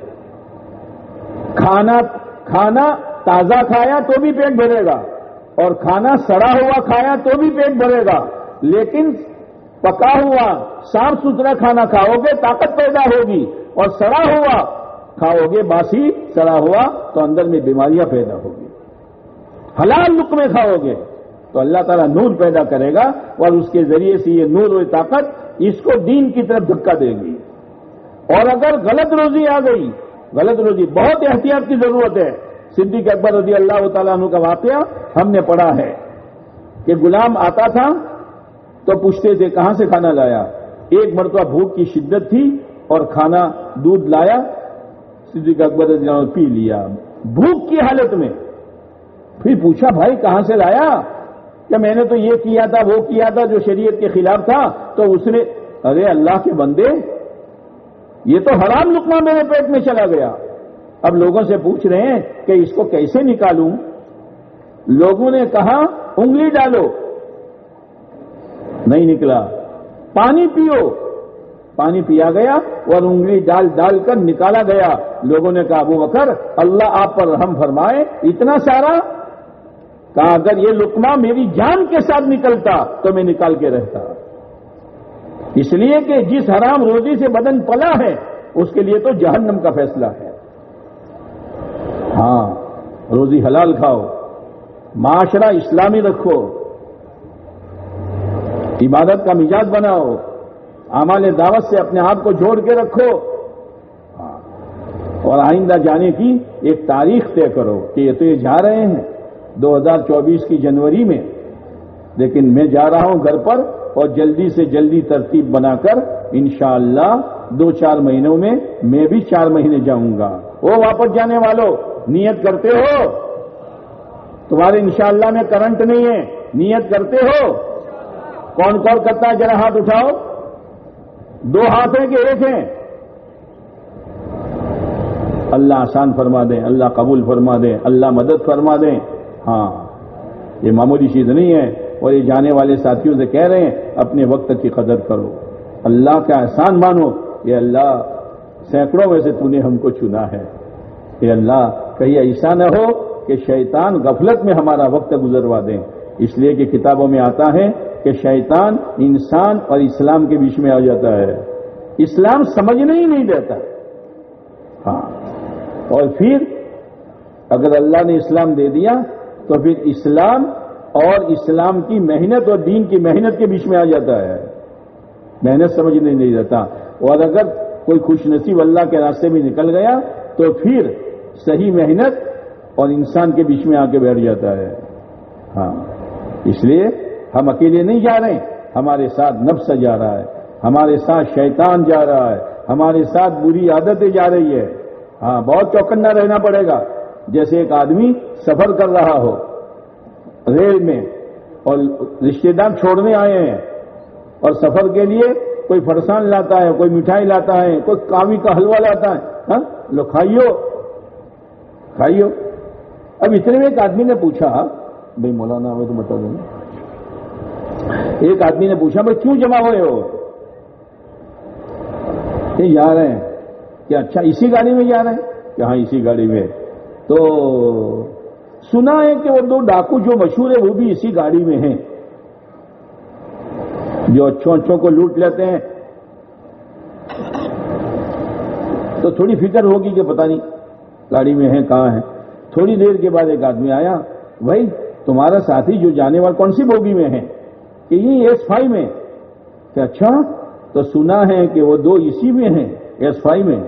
کھانا تازہ کھایا تو بھی پیٹ بھرے گا، اور کھانا سڑا ہوا کھایا تو بھی پیٹ بھرے گا. لیکن پکا ہوا صاف ستھرا کھانا کھاؤ گے طاقت پیدا ہوگی، اور سڑا ہوا کھاؤ گے، باسی سڑا ہوا تو اندر میں بیماریاں پیدا ہوگی. حلال لقمے کھاؤ گے تو اللہ تعالیٰ نور پیدا کرے گا، اور اس کے ذریعے سے یہ نور اور طاقت اس کو دین کی طرف دھکا دے گی. اور اگر غلط روزی آ گئی، غلط روزی، بہت احتیاط کی ضرورت ہے. صدیق اکبر رضی اللہ تعالیٰ عنہ کا واقعہ ہم نے پڑھا ہے کہ غلام آتا تھا تو پوچھتے تھے کہاں سے کھانا لایا. ایک مرتبہ بھوک کی شدت تھی اور کھانا دودھ لایا، صدیق اکبر رضی اللہ عنہ پی لیا بھوک کی حالت میں. پھر پوچھا بھائی کہاں سے لایا؟ کہ میں نے تو یہ کیا تھا وہ کیا تھا جو شریعت کے خلاف تھا. تو اس نے، ارے اللہ کے بندے، یہ تو حرام لقمہ میرے پیٹ میں چلا گیا. اب لوگوں سے پوچھ رہے ہیں کہ اس کو کیسے نکالوں. لوگوں نے کہا انگلی ڈالو، نہیں نکلا. پانی پیو، پانی پیا گیا اور انگلی ڈال کر نکالا گیا. لوگوں نے کہا ابو بکر اللہ آپ پر رحم فرمائے، اتنا سارا؟ کہا اگر یہ لقمہ میری جان کے ساتھ نکلتا تو میں نکال کے رہتا. اس لیے کہ جس حرام روزی سے بدن پلا ہے اس کے لیے تو جہنم کا فیصلہ ہے. ہاں، روزی حلال کھاؤ، معاشرہ اسلامی رکھو، عبادت کا مزاج بناؤ، اعمال دعوت سے اپنے آپ کو جوڑ کے رکھو، اور آئندہ جانے کی ایک تاریخ طے کرو کہ یہ تو یہ جا رہے ہیں 2024 کی جنوری میں، لیکن میں جا رہا ہوں گھر پر، اور جلدی سے جلدی ترتیب بنا کر انشاءاللہ 2-4 مہینوں میں بھی 4 مہینے جاؤں گا۔ وہ واپس جانے والوں نیت کرتے ہو؟ تمہارے انشاءاللہ میں کرنٹ نہیں ہے، نیت کرتے ہو؟ کون کون کرتا ہے؟ ذرا ہاتھ اٹھاؤ۔ 2 ہاتھ ہیں کہ 1 ہیں؟ اللہ آسان فرما دیں، اللہ قبول فرما دیں، اللہ مدد فرما دیں۔ ہاں، یہ معمولی چیز نہیں ہے، اور یہ جانے والے ساتھیوں سے کہہ رہے ہیں اپنے وقت کی قدر کرو، اللہ کا احسان مانو۔ یہ اللہ سینکڑوں میں سے تو نے ہم کو چنا ہے، یہ اللہ کہیں ایسا نہ ہو کہ شیطان غفلت میں ہمارا وقت گزروا دیں۔ اس لیے کہ کتابوں میں آتا ہے کہ شیطان انسان اور اسلام کے بیچ میں آ جاتا ہے، اسلام سمجھنے ہی نہیں دیتا۔ ہاں، اور پھر اگر اللہ نے اسلام دے دیا تو پھر اسلام اور اسلام کی محنت اور دین کی محنت کے بیچ میں آ جاتا ہے، محنت سمجھنے نہیں دیتا۔ اور اگر کوئی خوش نصیب اللہ کے راستے میں نکل گیا تو پھر صحیح محنت اور انسان کے بیچ میں آ کے بیٹھ جاتا ہے۔ ہاں، اس لیے ہم اکیلے نہیں جا رہے، ہمارے ساتھ نفس جا رہا ہے، ہمارے ساتھ شیطان جا رہا ہے، ہمارے ساتھ بری عادتیں جا رہی ہے۔ ہاں، بہت چوکنا رہنا پڑے گا۔ جیسے ایک آدمی سفر کر رہا ہو ریل میں، اور رشتے دار چھوڑنے آئے ہیں، اور سفر کے لیے کوئی فرسان لاتا ہے، کوئی مٹھائی لاتا ہے، کوئی کاوی کا حلوہ لاتا ہے، ہاں لو کھائیو کھائیو۔ اب اتنے میں ایک آدمی نے پوچھا، بھائی مولانا ہمیں تو بتا دیں، ایک آدمی نے پوچھا بھائی کیوں جمع ہوئے ہو؟ کہ جا رہے ہیں۔ کہ اچھا اسی گاڑی میں جا رہے ہیں؟ کہ ہاں اسی گاڑی میں۔ تو سنا ہے کہ وہ 2 ڈاکو جو مشہور ہے وہ بھی اسی گاڑی میں ہیں، جو اچھوں کو لوٹ لیتے ہیں۔ تو تھوڑی فکر ہوگی کہ پتہ نہیں گاڑی میں ہیں کہاں ہیں۔ تھوڑی دیر کے بعد ایک آدمی آیا، بھائی تمہارا ساتھی جو جانے والا کون سی بوگی میں ہے؟ کہ یہ S5 میں۔ کہ اچھا، تو سنا ہے کہ وہ 2 اسی میں ہیں، S5 میں۔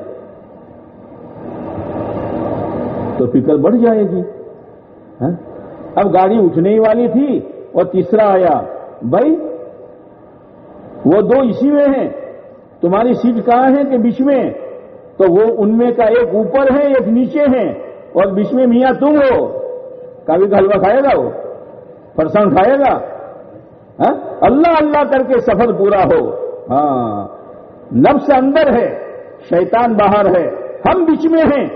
تو فکر بڑھ جائے گی۔ اب گاڑی اٹھنے ہی والی تھی اور تیسرا آیا، بھائی وہ 2 اسی میں ہیں، تمہاری سیٹ کہاں ہے؟ کہ بیچ میں۔ تو وہ ان میں کا ایک اوپر ہے ایک نیچے ہے، اور بیچ میں میاں تم ہو۔ کبھی کا حلوہ کھائے گا؟ وہ فرسان کھائے گا؟ اللہ اللہ کر کے سفر پورا ہو۔ ہاں، نفس اندر ہے، شیطان باہر ہے، ہم بیچ میں ہیں۔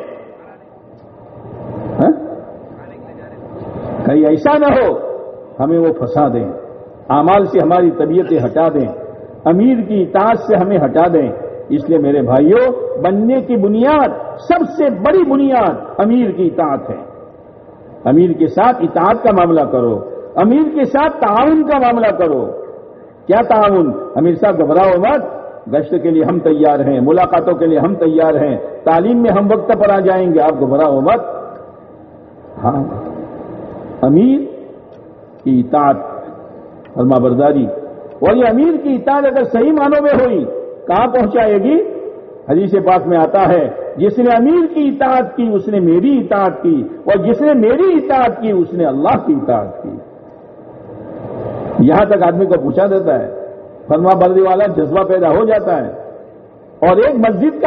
کہیں ایسا نہ ہو ہمیں وہ پھنسا دیں، اعمال سے ہماری طبیعتیں ہٹا دیں، امیر کی اطاعت سے ہمیں ہٹا دیں۔ اس لیے میرے بھائیوں، بننے کی بنیاد، سب سے بڑی بنیاد امیر کی اطاعت ہے۔ امیر کے ساتھ اطاعت کا معاملہ کرو، امیر کے ساتھ تعاون کا معاملہ کرو۔ کیا تعاون؟ امیر صاحب گھبراؤ مت، گشت کے لیے ہم تیار ہیں، ملاقاتوں کے لیے ہم تیار ہیں، تعلیم میں ہم وقت پر آ جائیں گے، آپ گھبراؤ مت۔ ہاں، امیر کی اطاعت فرما برداری، اور یہ امیر کی اطاعت اگر صحیح معنوں میں ہوئی کہاں پہنچائے گی؟ حدیث پاک میں آتا ہے، جس نے امیر کی اطاعت کی اس نے میری اطاعت کی، اور جس نے میری اطاعت کی اس نے اللہ کی اطاعت کی۔ یہاں تک آدمی کو پوچھا دیتا ہے، فرما برداری والا جذبہ پیدا ہو جاتا ہے۔ اور ایک مسجد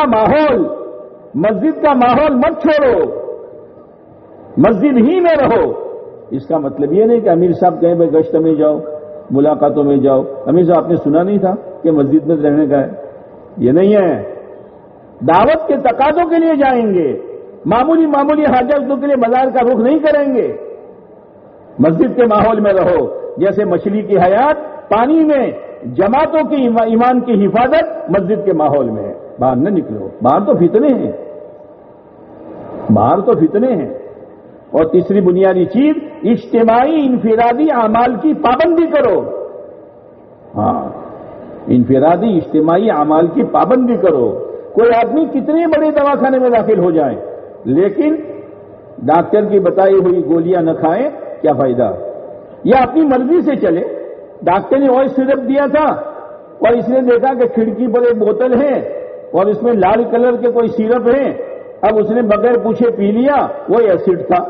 کا ماحول مت چھوڑو، مسجد ہی میں رہو۔ اس کا مطلب یہ نہیں کہ امیر صاحب کہیں بھائی گشت میں جاؤ، ملاقاتوں میں جاؤ۔ امیر صاحب آپ نے سنا نہیں تھا کہ مسجد میں رہنے کا ہے؟ یہ نہیں ہے، دعوت کے تقاضوں کے لیے جائیں گے، معمولی حاجتوں کے لیے بازار کا رخ نہیں کریں گے۔ مسجد کے ماحول میں رہو، جیسے مچھلی کی حیات پانی میں، جماعتوں کی ایمان کی حفاظت مسجد کے ماحول میں ہے۔ باہر نہ نکلو، باہر تو فتنے ہیں۔ اور تیسری بنیادی چیز، اجتماعی انفرادی اعمال کی پابندی کرو۔ ہاں، انفرادی اجتماعی اعمال کی پابندی کرو۔ کوئی آدمی کتنے بڑے دواخانے میں داخل ہو جائے، لیکن ڈاکٹر کی بتائی ہوئی گولیاں نہ کھائیں، کیا فائدہ؟ یا اپنی مرضی سے چلے. ڈاکٹر نے وہی سرپ دیا تھا اور اس نے دیکھا کہ کھڑکی پر ایک بوتل ہے اور اس میں لال کلر کے کوئی سیرپ ہے، اب اس نے بغیر پوچھے پی لیا، وہ ایسڈ تھا،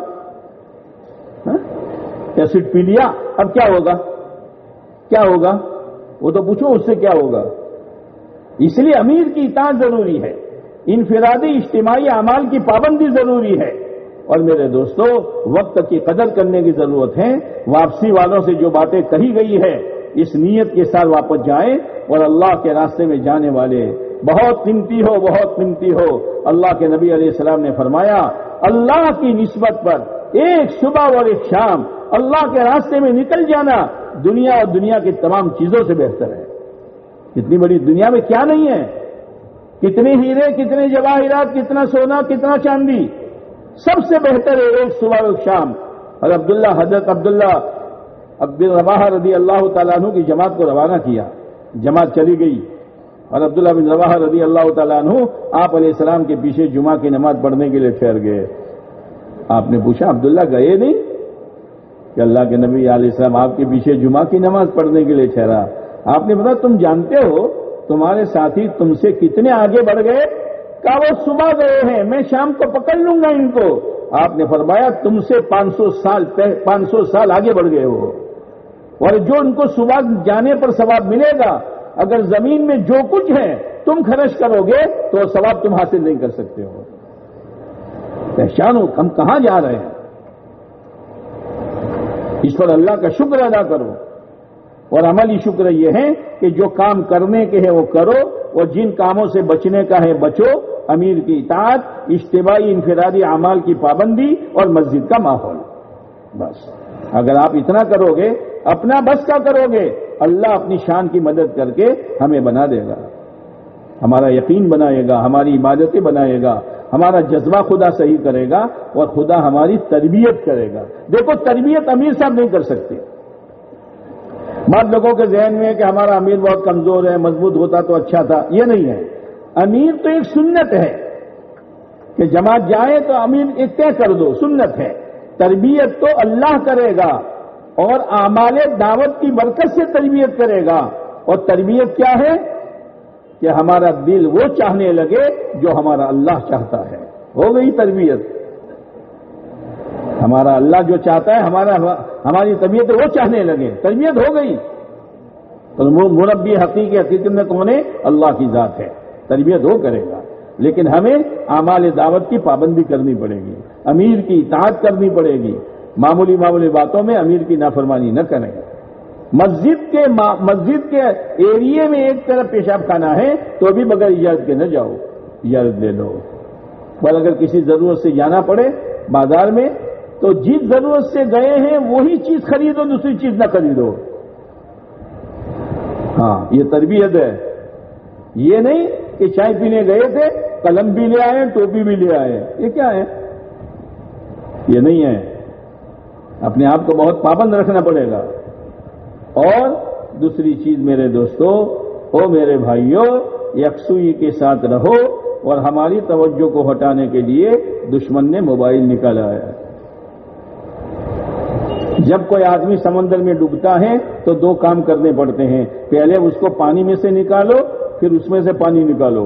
ایسڈ پی لیا، اب کیا ہوگا؟ کیا ہوگا وہ تو پوچھو اس سے کیا ہوگا. اس لیے امیر کی اطاعت ضروری ہے، انفرادی اجتماعی اعمال کی پابندی ضروری ہے. اور میرے دوستو، وقت کی قدر کرنے کی ضرورت ہے. واپسی والوں سے جو باتیں کہی گئی ہے اس نیت کے ساتھ واپس جائیں اور اللہ کے راستے میں جانے والے بہت قیمتی ہو، بہت قیمتی ہو. اللہ کے نبی علیہ السلام نے فرمایا اللہ کی نسبت پر ایک صبح اور ایک شام اللہ کے راستے میں نکل جانا دنیا اور دنیا کی تمام چیزوں سے بہتر ہے. اتنی بڑی دنیا میں کیا نہیں ہے؟ کتنے ہیرے، کتنے جواہرات، کتنا سونا، کتنا چاندی، سب سے بہتر ہے ایک صبح اور ایک شام. اور حضرت عبداللہ بن رواحہ رضی اللہ تعالیٰ عنہ کی جماعت کو روانہ کیا. جماعت چلی گئی اور عبداللہ بن رواحہ رضی اللہ تعالیٰ عنہ آپ علیہ السلام کے پیچھے جمعہ کی نماز پڑھنے کے لیے ٹھہر گئے. آپ نے پوچھا عبداللہ گئے نہیں؟ کہ اللہ کے نبی علیہ السلام آپ کے پیچھے جمعہ کی نماز پڑھنے کے لیے ٹھہرا. آپ نے بتایا تم جانتے ہو تمہارے ساتھی تم سے کتنے آگے بڑھ گئے؟ کہا وہ صبح گئے ہیں، میں شام کو پکڑ لوں گا ان کو. آپ نے فرمایا تم سے 500 سال آگے بڑھ گئے ہو. اور جو ان کو صبح جانے پر ثواب ملے گا، اگر زمین میں جو کچھ ہے تم خرچ کرو گے تو وہ ثواب تم حاصل نہیں کر سکتے ہو. پہچانو ہم کہاں جا رہے ہیں. اس پر اللہ کا شکر ادا کرو. اور عملی شکر یہ ہے کہ جو کام کرنے کے ہیں وہ کرو اور جن کاموں سے بچنے کا ہے بچو. امیر کی اطاعت، اجتماعی انفرادی اعمال کی پابندی اور مسجد کا ماحول. بس اگر آپ اتنا کرو گے، اپنا بس کا کرو گے، اللہ اپنی شان کی مدد کر کے ہمیں بنا دے گا، ہمارا یقین بنائے گا، ہماری عبادتیں بنائے گا، ہمارا جذبہ خدا صحیح کرے گا اور خدا ہماری تربیت کرے گا. دیکھو تربیت امیر صاحب نہیں کر سکتے. بعض لوگوں کے ذہن میں ہے کہ ہمارا امیر بہت کمزور ہے، مضبوط ہوتا تو اچھا تھا. یہ نہیں ہے. امیر تو ایک سنت ہے کہ جماعت جائے تو امیر ایک طے کر دو، سنت ہے. تربیت تو اللہ کرے گا اور اعمال دعوت کی برکت سے تربیت کرے گا. اور تربیت کیا ہے؟ کہ ہمارا دل وہ چاہنے لگے جو ہمارا اللہ چاہتا ہے. ہو گئی تربیت. ہمارا اللہ جو چاہتا ہے ہماری طبیعت وہ چاہنے لگے، تربیت ہو گئی. تو مربی حقیقت میں کون ہے؟ اللہ کی ذات ہے. تربیت وہ کرے گا، لیکن ہمیں اعمال دعوت کی پابندی کرنی پڑے گی، امیر کی اطاعت کرنی پڑے گی. معمولی باتوں میں امیر کی نافرمانی نہ کریں. مسجد کے ایریے میں ایک طرف پیشاب خانہ ہے تو بھی بغیر اجازت کے نہ جاؤ، اجازت لے لو. پر اگر کسی ضرورت سے جانا پڑے بازار میں تو جس ضرورت سے گئے ہیں وہی چیز خریدو، دوسری چیز نہ خریدو. ہاں یہ تربیت ہے. یہ نہیں کہ چائے پینے گئے تھے قلم بھی لے آئے ٹوپی بھی لے آئے. یہ کیا ہے؟ یہ نہیں ہے. اپنے آپ کو بہت پابند رکھنا پڑے گا. اور دوسری چیز میرے دوستو، او میرے بھائیوں، یکسوئی کے ساتھ رہو. اور ہماری توجہ کو ہٹانے کے لیے دشمن نے موبائل نکالا ہے. جب کوئی آدمی سمندر میں ڈوبتا ہے تو دو کام کرنے پڑتے ہیں. پہلے اس کو پانی میں سے نکالو، پھر اس میں سے پانی نکالو.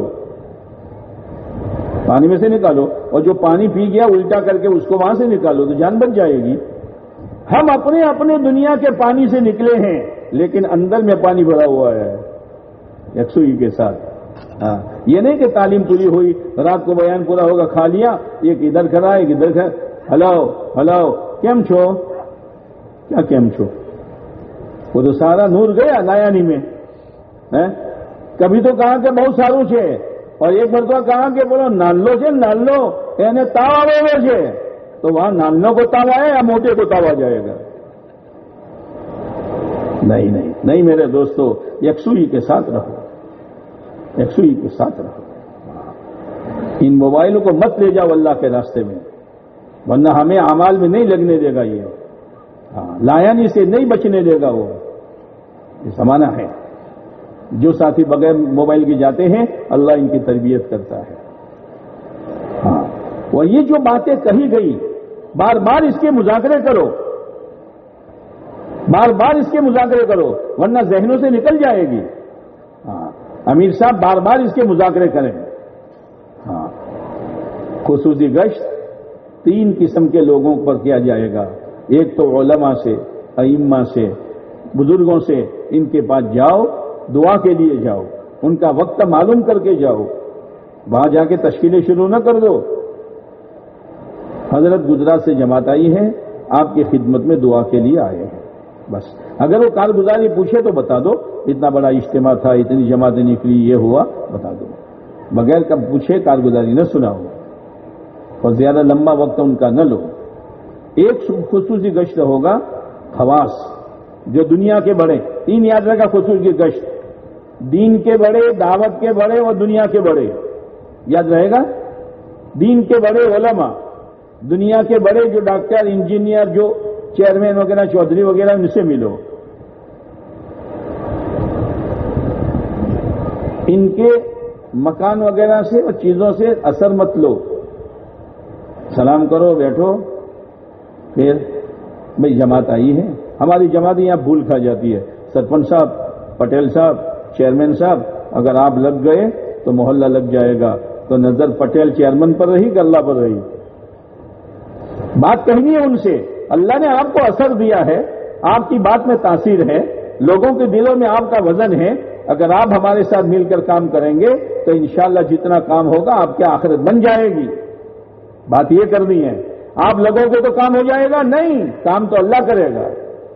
پانی میں سے نکالو اور جو پانی پی گیا الٹا کر کے اس کو وہاں سے نکالو تو جان بچ جائے گی. ہم اپنے دنیا کے پانی سے نکلے ہیں لیکن اندر میں پانی بھرا ہوا ہے یکسوئی کے ساتھ. ہاں یہ نہیں کہ تعلیم پوری ہوئی، رات کو بیان پورا ہوگا، کھا لیا، ایک ادھر کھڑا ایک ادھر کھڑا، ہلاؤ کیم چھو، کیا کیم چھو؟ وہ تو سارا نور گیا نایانی میں. کبھی تو کہا کہ بہت ساروں چھے اور ایک مرتبہ کہا کہ بولو نالو چھے، نالو یعنی تاو آوے چھے، تو وہاں نالنوں کو تاو آئے یا موٹے کو تاو آ جائے گا؟ نہیں میرے دوستو، یکسوئی کے ساتھ رہو، یکسوئی کے ساتھ رہو. ان موبائلوں کو مت لے جاؤ اللہ کے راستے میں، ورنہ ہمیں اعمال میں نہیں لگنے دے گا. یہ لایانی سے نہیں بچنے دے گا. وہ یہ زمانہ ہے. جو ساتھی بغیر موبائل کے جاتے ہیں اللہ ان کی تربیت کرتا ہے. ہاں اور یہ جو باتیں کہی گئی بار بار اس کے مذاکرے کرو، بار بار اس کے مذاکرے کرو، ورنہ ذہنوں سے نکل جائے گی۔ ہاں امیر صاحب بار بار اس کے مذاکرے کریں۔ ہاں خصوصی گشت 3 قسم کے لوگوں پر کیا جائے گا، ایک تو علماء سے، ائمہ سے، بزرگوں سے، ان کے پاس جاؤ، دعا کے لیے جاؤ، ان کا وقت معلوم کر کے جاؤ، وہاں جا کے تشکیلیں شروع نہ کر دو۔ حضرت گجرات سے جماعت آئی ہے، آپ کی خدمت میں دعا کے لیے آئے ہیں، بس اگر وہ کارگزاری پوچھے تو بتا دو، اتنا بڑا اجتماع تھا، اتنی جماعتیں نکلی، یہ ہوا، بتا دو، بغیر کب پوچھے کارگزاری نہ سناؤ اور زیادہ لمبا وقت ان کا نہ لو۔ ایک خصوصی گشت ہوگا خواص، جو دنیا کے بڑے، 3 یاد رکھا خصوصی گشت، دین کے بڑے، دعوت کے بڑے اور دنیا کے بڑے، یاد رہے گا، دین کے بڑے علماء، دنیا کے بڑے جو ڈاکٹر، انجینئر، جو چیئرمین وغیرہ، چودھری وغیرہ، ان سے ملو، ان کے مکان وغیرہ سے اور چیزوں سے اثر مت لو، سلام کرو، بیٹھو، پھر بھئی جماعت آئی ہے، ہماری جماعت یہاں بھول کھا جاتی ہے، سرپنچ صاحب، پٹیل صاحب، چیئرمین صاحب، اگر آپ لگ گئے تو محلہ لگ جائے گا، تو نظر پٹیل چیئرمین پر رہی کہ اللہ پر رہی؟ بات کہنی ہے ان سے، اللہ نے آپ کو اثر دیا ہے، آپ کی بات میں تاثیر ہے، لوگوں کے دلوں میں آپ کا وزن ہے، اگر آپ ہمارے ساتھ مل کر کام کریں گے تو انشاءاللہ جتنا کام ہوگا آپ کی آخرت بن جائے گی۔ بات یہ کرنی ہے، آپ لگو گے تو کام ہو جائے گا؟ نہیں، کام تو اللہ کرے گا۔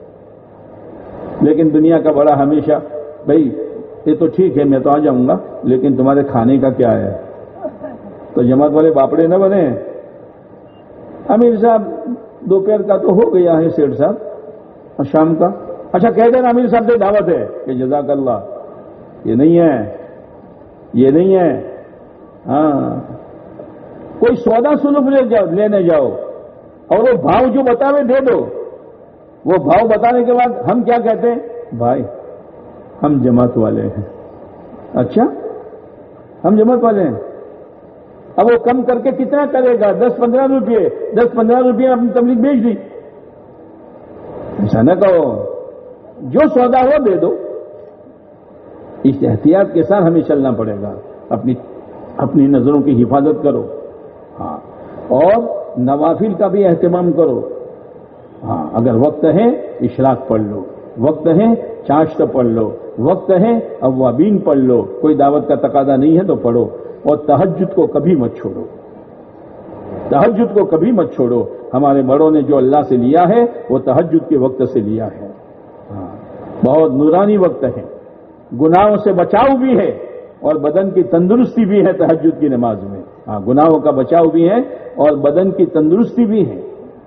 لیکن دنیا کا بڑا ہمیشہ، بھئی یہ تو ٹھیک ہے میں تو آ جاؤں گا، لیکن تمہارے کھانے کا کیا ہے؟ تو جماعت والے باپڑے نہ بنے۔ امیر صاحب دوپہر کا تو ہو گیا ہے سیٹھ صاحب، اور شام کا اچھا کہہ دینا امیر صاحب سے دعوت ہے کہ جزاک اللہ، یہ نہیں ہے، یہ نہیں ہے۔ ہاں کوئی سودا سلوک لینے جاؤ اور وہ بھاؤ جو بتاوے دے دو، وہ بھاؤ بتانے کے بعد ہم کیا کہتے ہیں؟ بھائی ہم جماعت والے ہیں۔ اچھا ہم جماعت والے ہیں، اب وہ کم کر کے کتنا کرے گا؟ 10-15 روپئے، 10-15 روپئے اپنی تبلیغ بیچ دی، ایسا نہ کہو، جو سودا ہو دے دو۔ اس احتیاط کے ساتھ ہمیں چلنا پڑے گا، اپنی نظروں کی حفاظت کرو، ہاں، اور نوافل کا بھی اہتمام کرو۔ ہاں اگر وقت ہے اشراق پڑھ لو، وقت ہے چاشت پڑھ لو، وقت ہے اوابین پڑھ لو، کوئی دعوت کا تقاضا نہیں ہے تو پڑھو، اور تہجد کو کبھی مت چھوڑو، تہجد کو کبھی مت چھوڑو۔ ہمارے بڑوں نے جو اللہ سے لیا ہے وہ تہجد کے وقت سے لیا ہے، ہاں بہت نورانی وقت ہے، گناہوں سے بچاؤ بھی ہے اور بدن کی تندرستی بھی ہے تہجد کی نماز میں، ہاں گناہوں کا بچاؤ بھی ہے اور بدن کی تندرستی بھی ہے،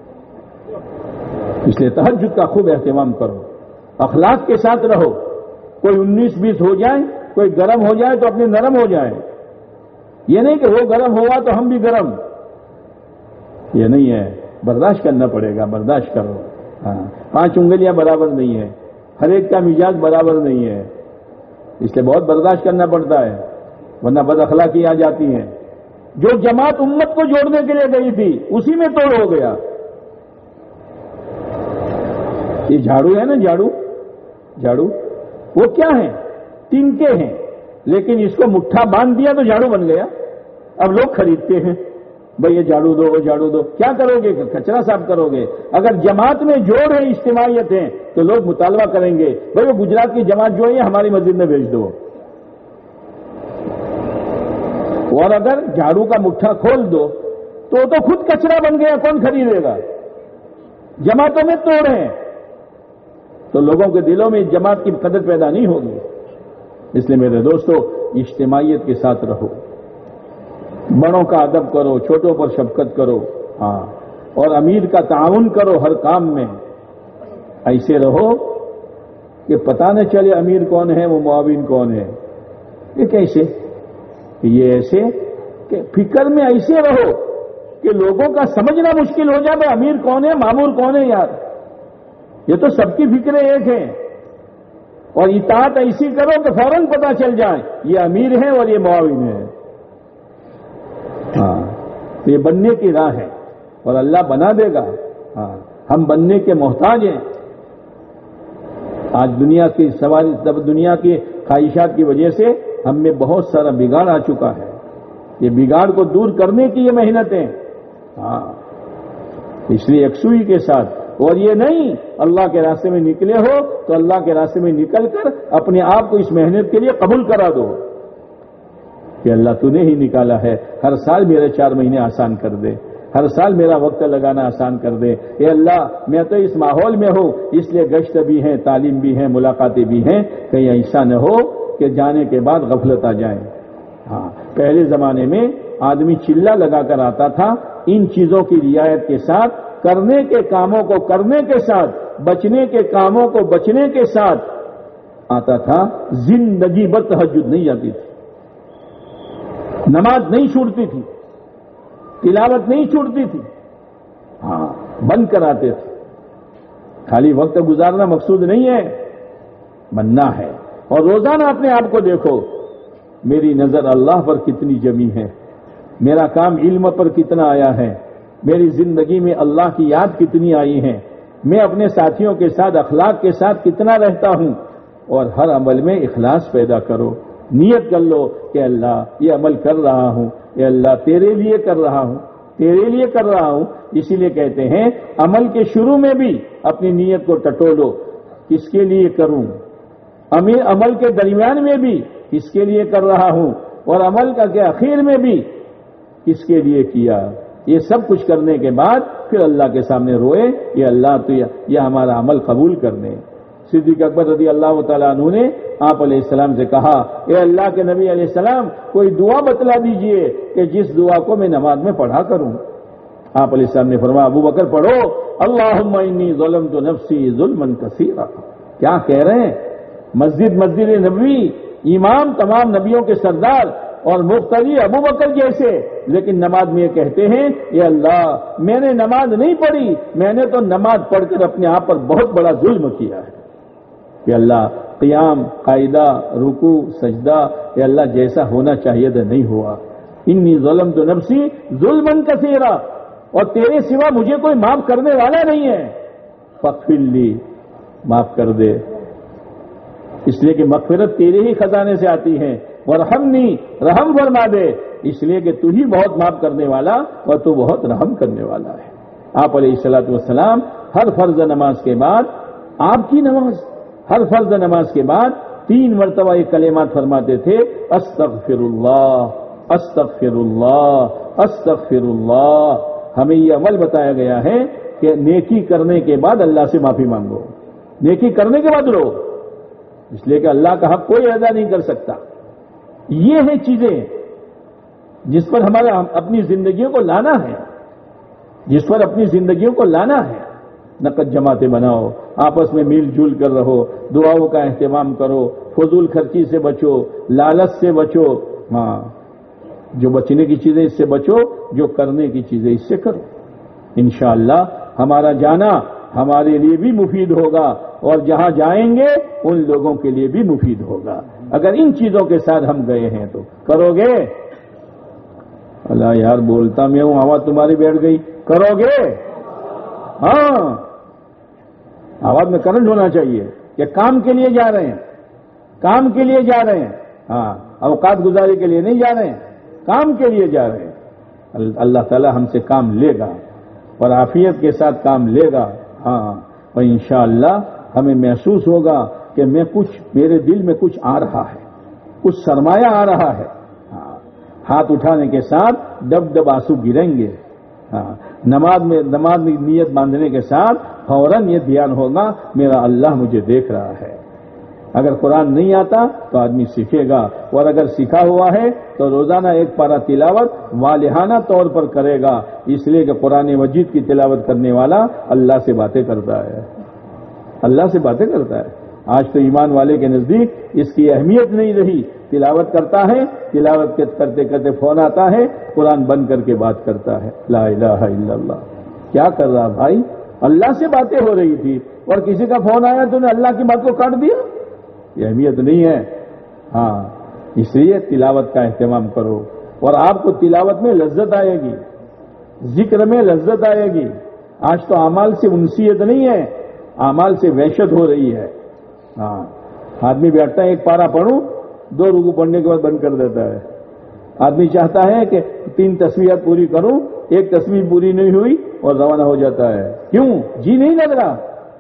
اس لیے تہجد کا خوب اہتمام کرو، اخلاق کے ساتھ رہو، کوئی 19-20 ہو جائے، کوئی گرم ہو جائے تو اپنے نرم ہو جائے، یہ نہیں کہ وہ گرم ہوا تو ہم بھی گرم، یہ نہیں ہے، برداشت کرنا پڑے گا، برداشت کرو، ہاں 5 انگلیاں برابر نہیں ہے، ہر ایک کا مزاج برابر نہیں ہے، اس لیے بہت برداشت کرنا پڑتا ہے، ورنہ بد اخلاقی آ جاتی ہے۔ جو جماعت امت کو جوڑنے کے لیے گئی تھی اسی میں توڑ ہو گیا۔ یہ جھاڑو ہے نا، جھاڑو وہ کیا ہے؟ تنکے ہیں، لیکن اس کو مٹھا باندھ دیا تو جھاڑو بن گیا۔ اب لوگ خریدتے ہیں، بھئی یہ جھاڑو دو، وہ جھاڑو دو، کیا کرو گے؟ کچرا صاف کرو گے۔ اگر جماعت میں جوڑ ہے، اجتماعیت ہے، تو لوگ مطالبہ کریں گے، بھئی وہ گجرات کی جماعت جو ہے ہماری مسجد میں بھیج دو، اور اگر جھاڑو کا مٹھا کھول دو تو خود کچرا بن گیا، کون خریدے گا؟ جماعتوں میں توڑ ہیں تو لوگوں کے دلوں میں جماعت کی قدر پیدا نہیں ہوگی۔ اس لیے میرے دوستو اجتماعیت کے ساتھ رہو، بڑوں کا ادب کرو، چھوٹوں پر شفقت کرو، ہاں، اور امیر کا تعاون کرو ہر کام میں، ایسے رہو کہ پتہ نہ چلے امیر کون ہے وہ معاون کون ہے۔ یہ کیسے؟ یہ ایسے کہ فکر میں ایسے رہو کہ لوگوں کا سمجھنا مشکل ہو جائے، بھائی امیر کون ہے، مامور کون ہے، یار یہ تو سب کی فکریں ایک ہیں، اور اطاعت ایسی کرو کہ فوراً پتہ چل جائے یہ امیر ہے اور یہ معاون ہے، ہاں یہ بننے کی راہ ہے۔ اور اللہ بنا دے گا. ہاں ہم بننے کے محتاج ہیں. آج دنیا کی خواہشات کی وجہ سے ہم میں بہت سارا بگاڑ آ چکا ہے. یہ بگاڑ کو دور کرنے کی یہ محنتیں. ہاں اس لیے یکسوئی کے ساتھ، اور یہ نہیں اللہ کے راستے میں نکلے ہو تو اللہ کے راستے میں نکل کر اپنے آپ کو اس محنت کے لیے قبول کرا دو کہ اللہ تو نے ہی نکالا ہے، ہر سال میرے 4 مہینے آسان کر دے، ہر سال میرا وقت لگانا آسان کر دے. اے اللہ میں تو اس ماحول میں ہوں، اس لیے گشت بھی ہیں، تعلیم بھی ہیں، ملاقاتیں بھی ہیں، کہیں ایسا نہ ہو کہ جانے کے بعد غفلت آ جائے. ہاں پہلے زمانے میں آدمی چلہ لگا کر آتا تھا، ان چیزوں کی رعایت کے ساتھ، کرنے کے کاموں کو کرنے کے ساتھ، بچنے کے کاموں کو بچنے کے ساتھ آتا تھا. زندگی بھر تہجد نہیں جاتی تھی، نماز نہیں چھوٹتی تھی، تلاوت نہیں چھوٹتی تھی. ہاں بند کر آتے تھے. خالی وقت گزارنا مقصود نہیں ہے، بننا ہے. اور روزانہ اپنے آپ کو دیکھو، میری نظر اللہ پر کتنی جمی ہے، میرا کام علم پر کتنا آیا ہے، میری زندگی میں اللہ کی یاد کتنی آئی ہے، میں اپنے ساتھیوں کے ساتھ اخلاق کے ساتھ کتنا رہتا ہوں. اور ہر عمل میں اخلاص پیدا کرو. نیت کر لو کہ اللہ یہ عمل کر رہا ہوں، اے اللہ تیرے لیے کر رہا ہوں، تیرے لیے کر رہا ہوں. اسی لیے کہتے ہیں عمل کے شروع میں بھی اپنی نیت کو ٹٹولو، کس کے لیے کروں. عمل کے درمیان میں بھی کس کے لیے کر رہا ہوں، اور عمل کا کے اخیر میں بھی کس کے لیے کیا. یہ سب کچھ کرنے کے بعد پھر اللہ کے سامنے روئے، یہ اللہ تو یہ ہمارا عمل قبول کرنے. صدیق اکبر رضی اللہ تعالیٰ عنہ نے آپ علیہ السلام سے کہا، اے اللہ کے نبی علیہ السلام کوئی دعا بتلا دیجئے کہ جس دعا کو میں نماز میں پڑھا کروں. آپ علیہ السلام نے فرمایا، ابو بکر پڑھو، اللہم انی ظلمت نفسی ظلما کثیرا. کیا کہہ رہے ہیں؟ مسجد نبوی، امام تمام نبیوں کے سردار اور مقتدی ابو بکر جیسے، لیکن نماز میں یہ کہتے ہیں، اے اللہ میں نے نماز نہیں پڑھی، میں نے تو نماز پڑھ کر اپنے آپ پر بہت بڑا ظلم کیا ہے. کہ اللہ قیام، قاعدہ، رکوع، سجدہ، اے اللہ جیسا ہونا چاہیے تھا نہیں ہوا. انی ظلمت نفسی ظلما کثیرا، اور تیرے سوا مجھے کوئی معاف کرنے والا نہیں ہے. فاغفر لی، معاف کر دے. اس لیے کہ مغفرت تیرے ہی خزانے سے آتی ہے. ورحمنی، رحم فرما دے، اس لیے کہ تو ہی بہت معاف کرنے والا اور تو بہت رحم کرنے والا ہے. آپ علیہ الصلوۃ والسلام ہر فرض نماز کے بعد، آپ کی نماز ہر فرض نماز کے بعد 3 مرتبہ یہ کلمات فرماتے تھے، استغفر اللہ، استغفر اللہ، استغفر اللہ. ہمیں یہ عمل بتایا گیا ہے کہ نیکی کرنے کے بعد اللہ سے معافی مانگو، نیکی کرنے کے بعد رو، اس لیے کہ اللہ کا حق کوئی ادا نہیں کر سکتا. یہ ہیں چیزیں جس پر ہمارا اپنی زندگیوں کو لانا ہے، جس پر اپنی زندگیوں کو لانا ہے. نقد جماعتیں بناؤ، آپس میں مل جل کر رہو، دعاؤں کا اہتمام کرو، فضول خرچی سے بچو، لالچ سے بچو. ہاں جو بچنے کی چیزیں اس سے بچو، جو کرنے کی چیزیں اس سے کرو. انشاءاللہ ہمارا جانا ہمارے لیے بھی مفید ہوگا، اور جہاں جائیں گے ان لوگوں کے لیے بھی مفید ہوگا. اگر ان چیزوں کے ساتھ ہم گئے ہیں تو کرو گے. اللہ یار بولتا میں ہوں، آواز تمہاری بیٹھ گئی. کرو گے؟ ہاں آواز میں کرنٹ ہونا چاہیے کہ کام کے لیے جا رہے ہیں، کام کے لیے جا رہے ہیں. ہاں اوقات گزاری کے لیے نہیں جا رہے ہیں، کام کے لیے جا رہے ہیں. اللہ تعالی ہم سے کام لے گا اور عافیت کے ساتھ کام لے گا. ہاں اور انشاءاللہ ہمیں محسوس ہوگا کہ میرے دل میں کچھ آ رہا ہے، کچھ سرمایہ آ رہا ہے. ہاں ہاتھ اٹھانے کے ساتھ ڈب آنسو گریں گے. ہاں نماز میں نیت باندھنے کے ساتھ فوراً یہ دھیان ہوگا میرا اللہ مجھے دیکھ رہا ہے. اگر قرآن نہیں آتا تو آدمی سیکھے گا، اور اگر سیکھا ہوا ہے تو روزانہ 1 پارہ تلاوت والہانہ طور پر کرے گا. اس لیے کہ قرآن مجید کی تلاوت کرنے والا اللہ سے باتیں کرتا ہے، اللہ سے باتیں کرتا ہے. آج تو ایمان والے کے نزدیک اس کی اہمیت نہیں رہی. تلاوت کرتا ہے، تلاوت کرتے کرتے فون آتا ہے، قرآن بند کر کے بات کرتا ہے. لا الہ الا اللہ. کیا کر رہا بھائی؟ اللہ سے باتیں ہو رہی تھی اور کسی کا فون آیا تو نے اللہ کی بات کو کاٹ دیا. یہ اہمیت نہیں ہے. ہاں اس لیے تلاوت کا اہتمام کرو، اور آپ کو تلاوت میں لذت آئے گی. ذکر میں لذت آئے گی. آج تو اعمال سے انسیت نہیں ہے، اعمال سے وحشت ہو رہی ہے. ہاں، آدمی بیٹھتا ہے ایک پارا پڑھوں، 2 رکوع پڑھنے کے بعد بند کر دیتا ہے. آدمی چاہتا ہے کہ 3 تسبیحات پوری کروں، 1 تسبیح پوری نہیں ہوئی اور روانہ ہو جاتا ہے. کیوں؟ جی نہیں لگ رہا،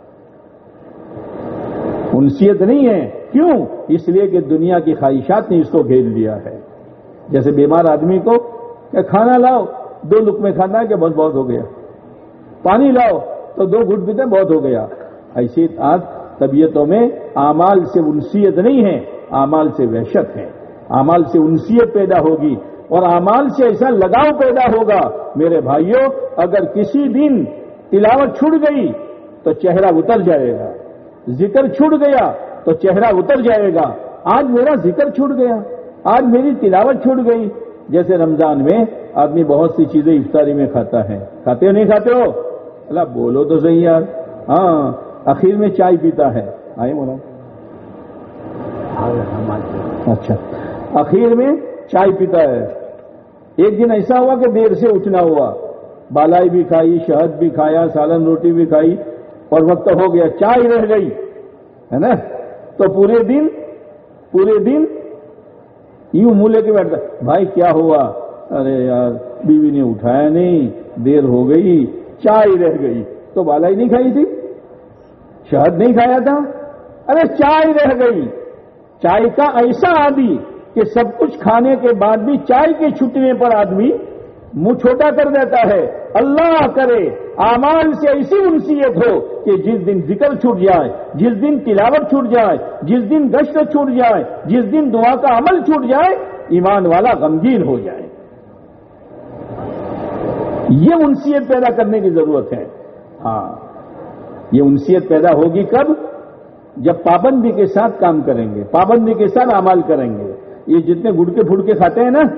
انسیت نہیں ہے. کیوں؟ اس لیے کہ دنیا کی خواہشات نے اس کو گھیر لیا ہے. جیسے بیمار آدمی کو کہ کھانا لاؤ، 2 لقمے کھانا ہے کہ بہت ہو گیا. پانی لاؤ تو 2 گھٹ پیتے بہت ہو گیا. ایسی آج طبیعتوں میں اعمال سے انسیت نہیں ہے، اعمال سے وحشت ہے. اعمال سے انسیت پیدا ہوگی اور اعمال سے ایسا لگاؤ پیدا ہوگا. میرے بھائیوں، اگر کسی دن تلاوت چھوٹ گئی تو چہرہ اتر جائے گا، ذکر چھوٹ گیا تو چہرہ اتر جائے گا. آج میرا ذکر چھوٹ گیا، آج میری تلاوت چھوٹ گئی. جیسے رمضان میں آدمی بہت سی چیزیں افطاری میں کھاتا ہے، کھاتے ہو نہیں کھاتے ہو؟ اللہ بولو تو صحیح یار. ہاں، اخیر میں چائے پیتا ہے. آئے مولانا؟ اچھا، اخیر میں چائے پیتا ہے. ایک دن ایسا ہوا کہ دیر سے اٹھنا ہوا، بالائی بھی کھائی، شہد بھی کھایا، سالن روٹی بھی کھائی اور وقت ہو گیا، چائے رہ گئی ہے نا. تو پورے دن یوں منہ لے کے بیٹھتا، بھائی کیا ہوا؟ ارے یار بیوی نے اٹھایا نہیں، دیر ہو گئی، چائے رہ گئی. تو بالائی نہیں کھائی تھی، شہد نہیں کھایا تھا، ارے چائے رہ گئی. چائے کا ایسا عادی کہ سب کچھ کھانے کے بعد بھی چائے کے چھٹنے پر آدمی منہ چھوٹا کر دیتا ہے. اللہ کرے اعمال سے ایسی انسیت ہو کہ جس دن ذکر چھوٹ جائے، جس دن تلاوت چھوٹ جائے، جس دن گشت چھوٹ جائے، جس دن دعا کا عمل چھوٹ جائے، ایمان والا غمگین ہو جائے. یہ انسیت پیدا کرنے کی ضرورت ہے. ہاں، یہ انسیت پیدا ہوگی کب؟ جب پابندی کے ساتھ کام کریں گے، پابندی کے ساتھ اعمال کریں گے. یہ جتنے گٹکے پھٹکے کھاتے ہیں نا،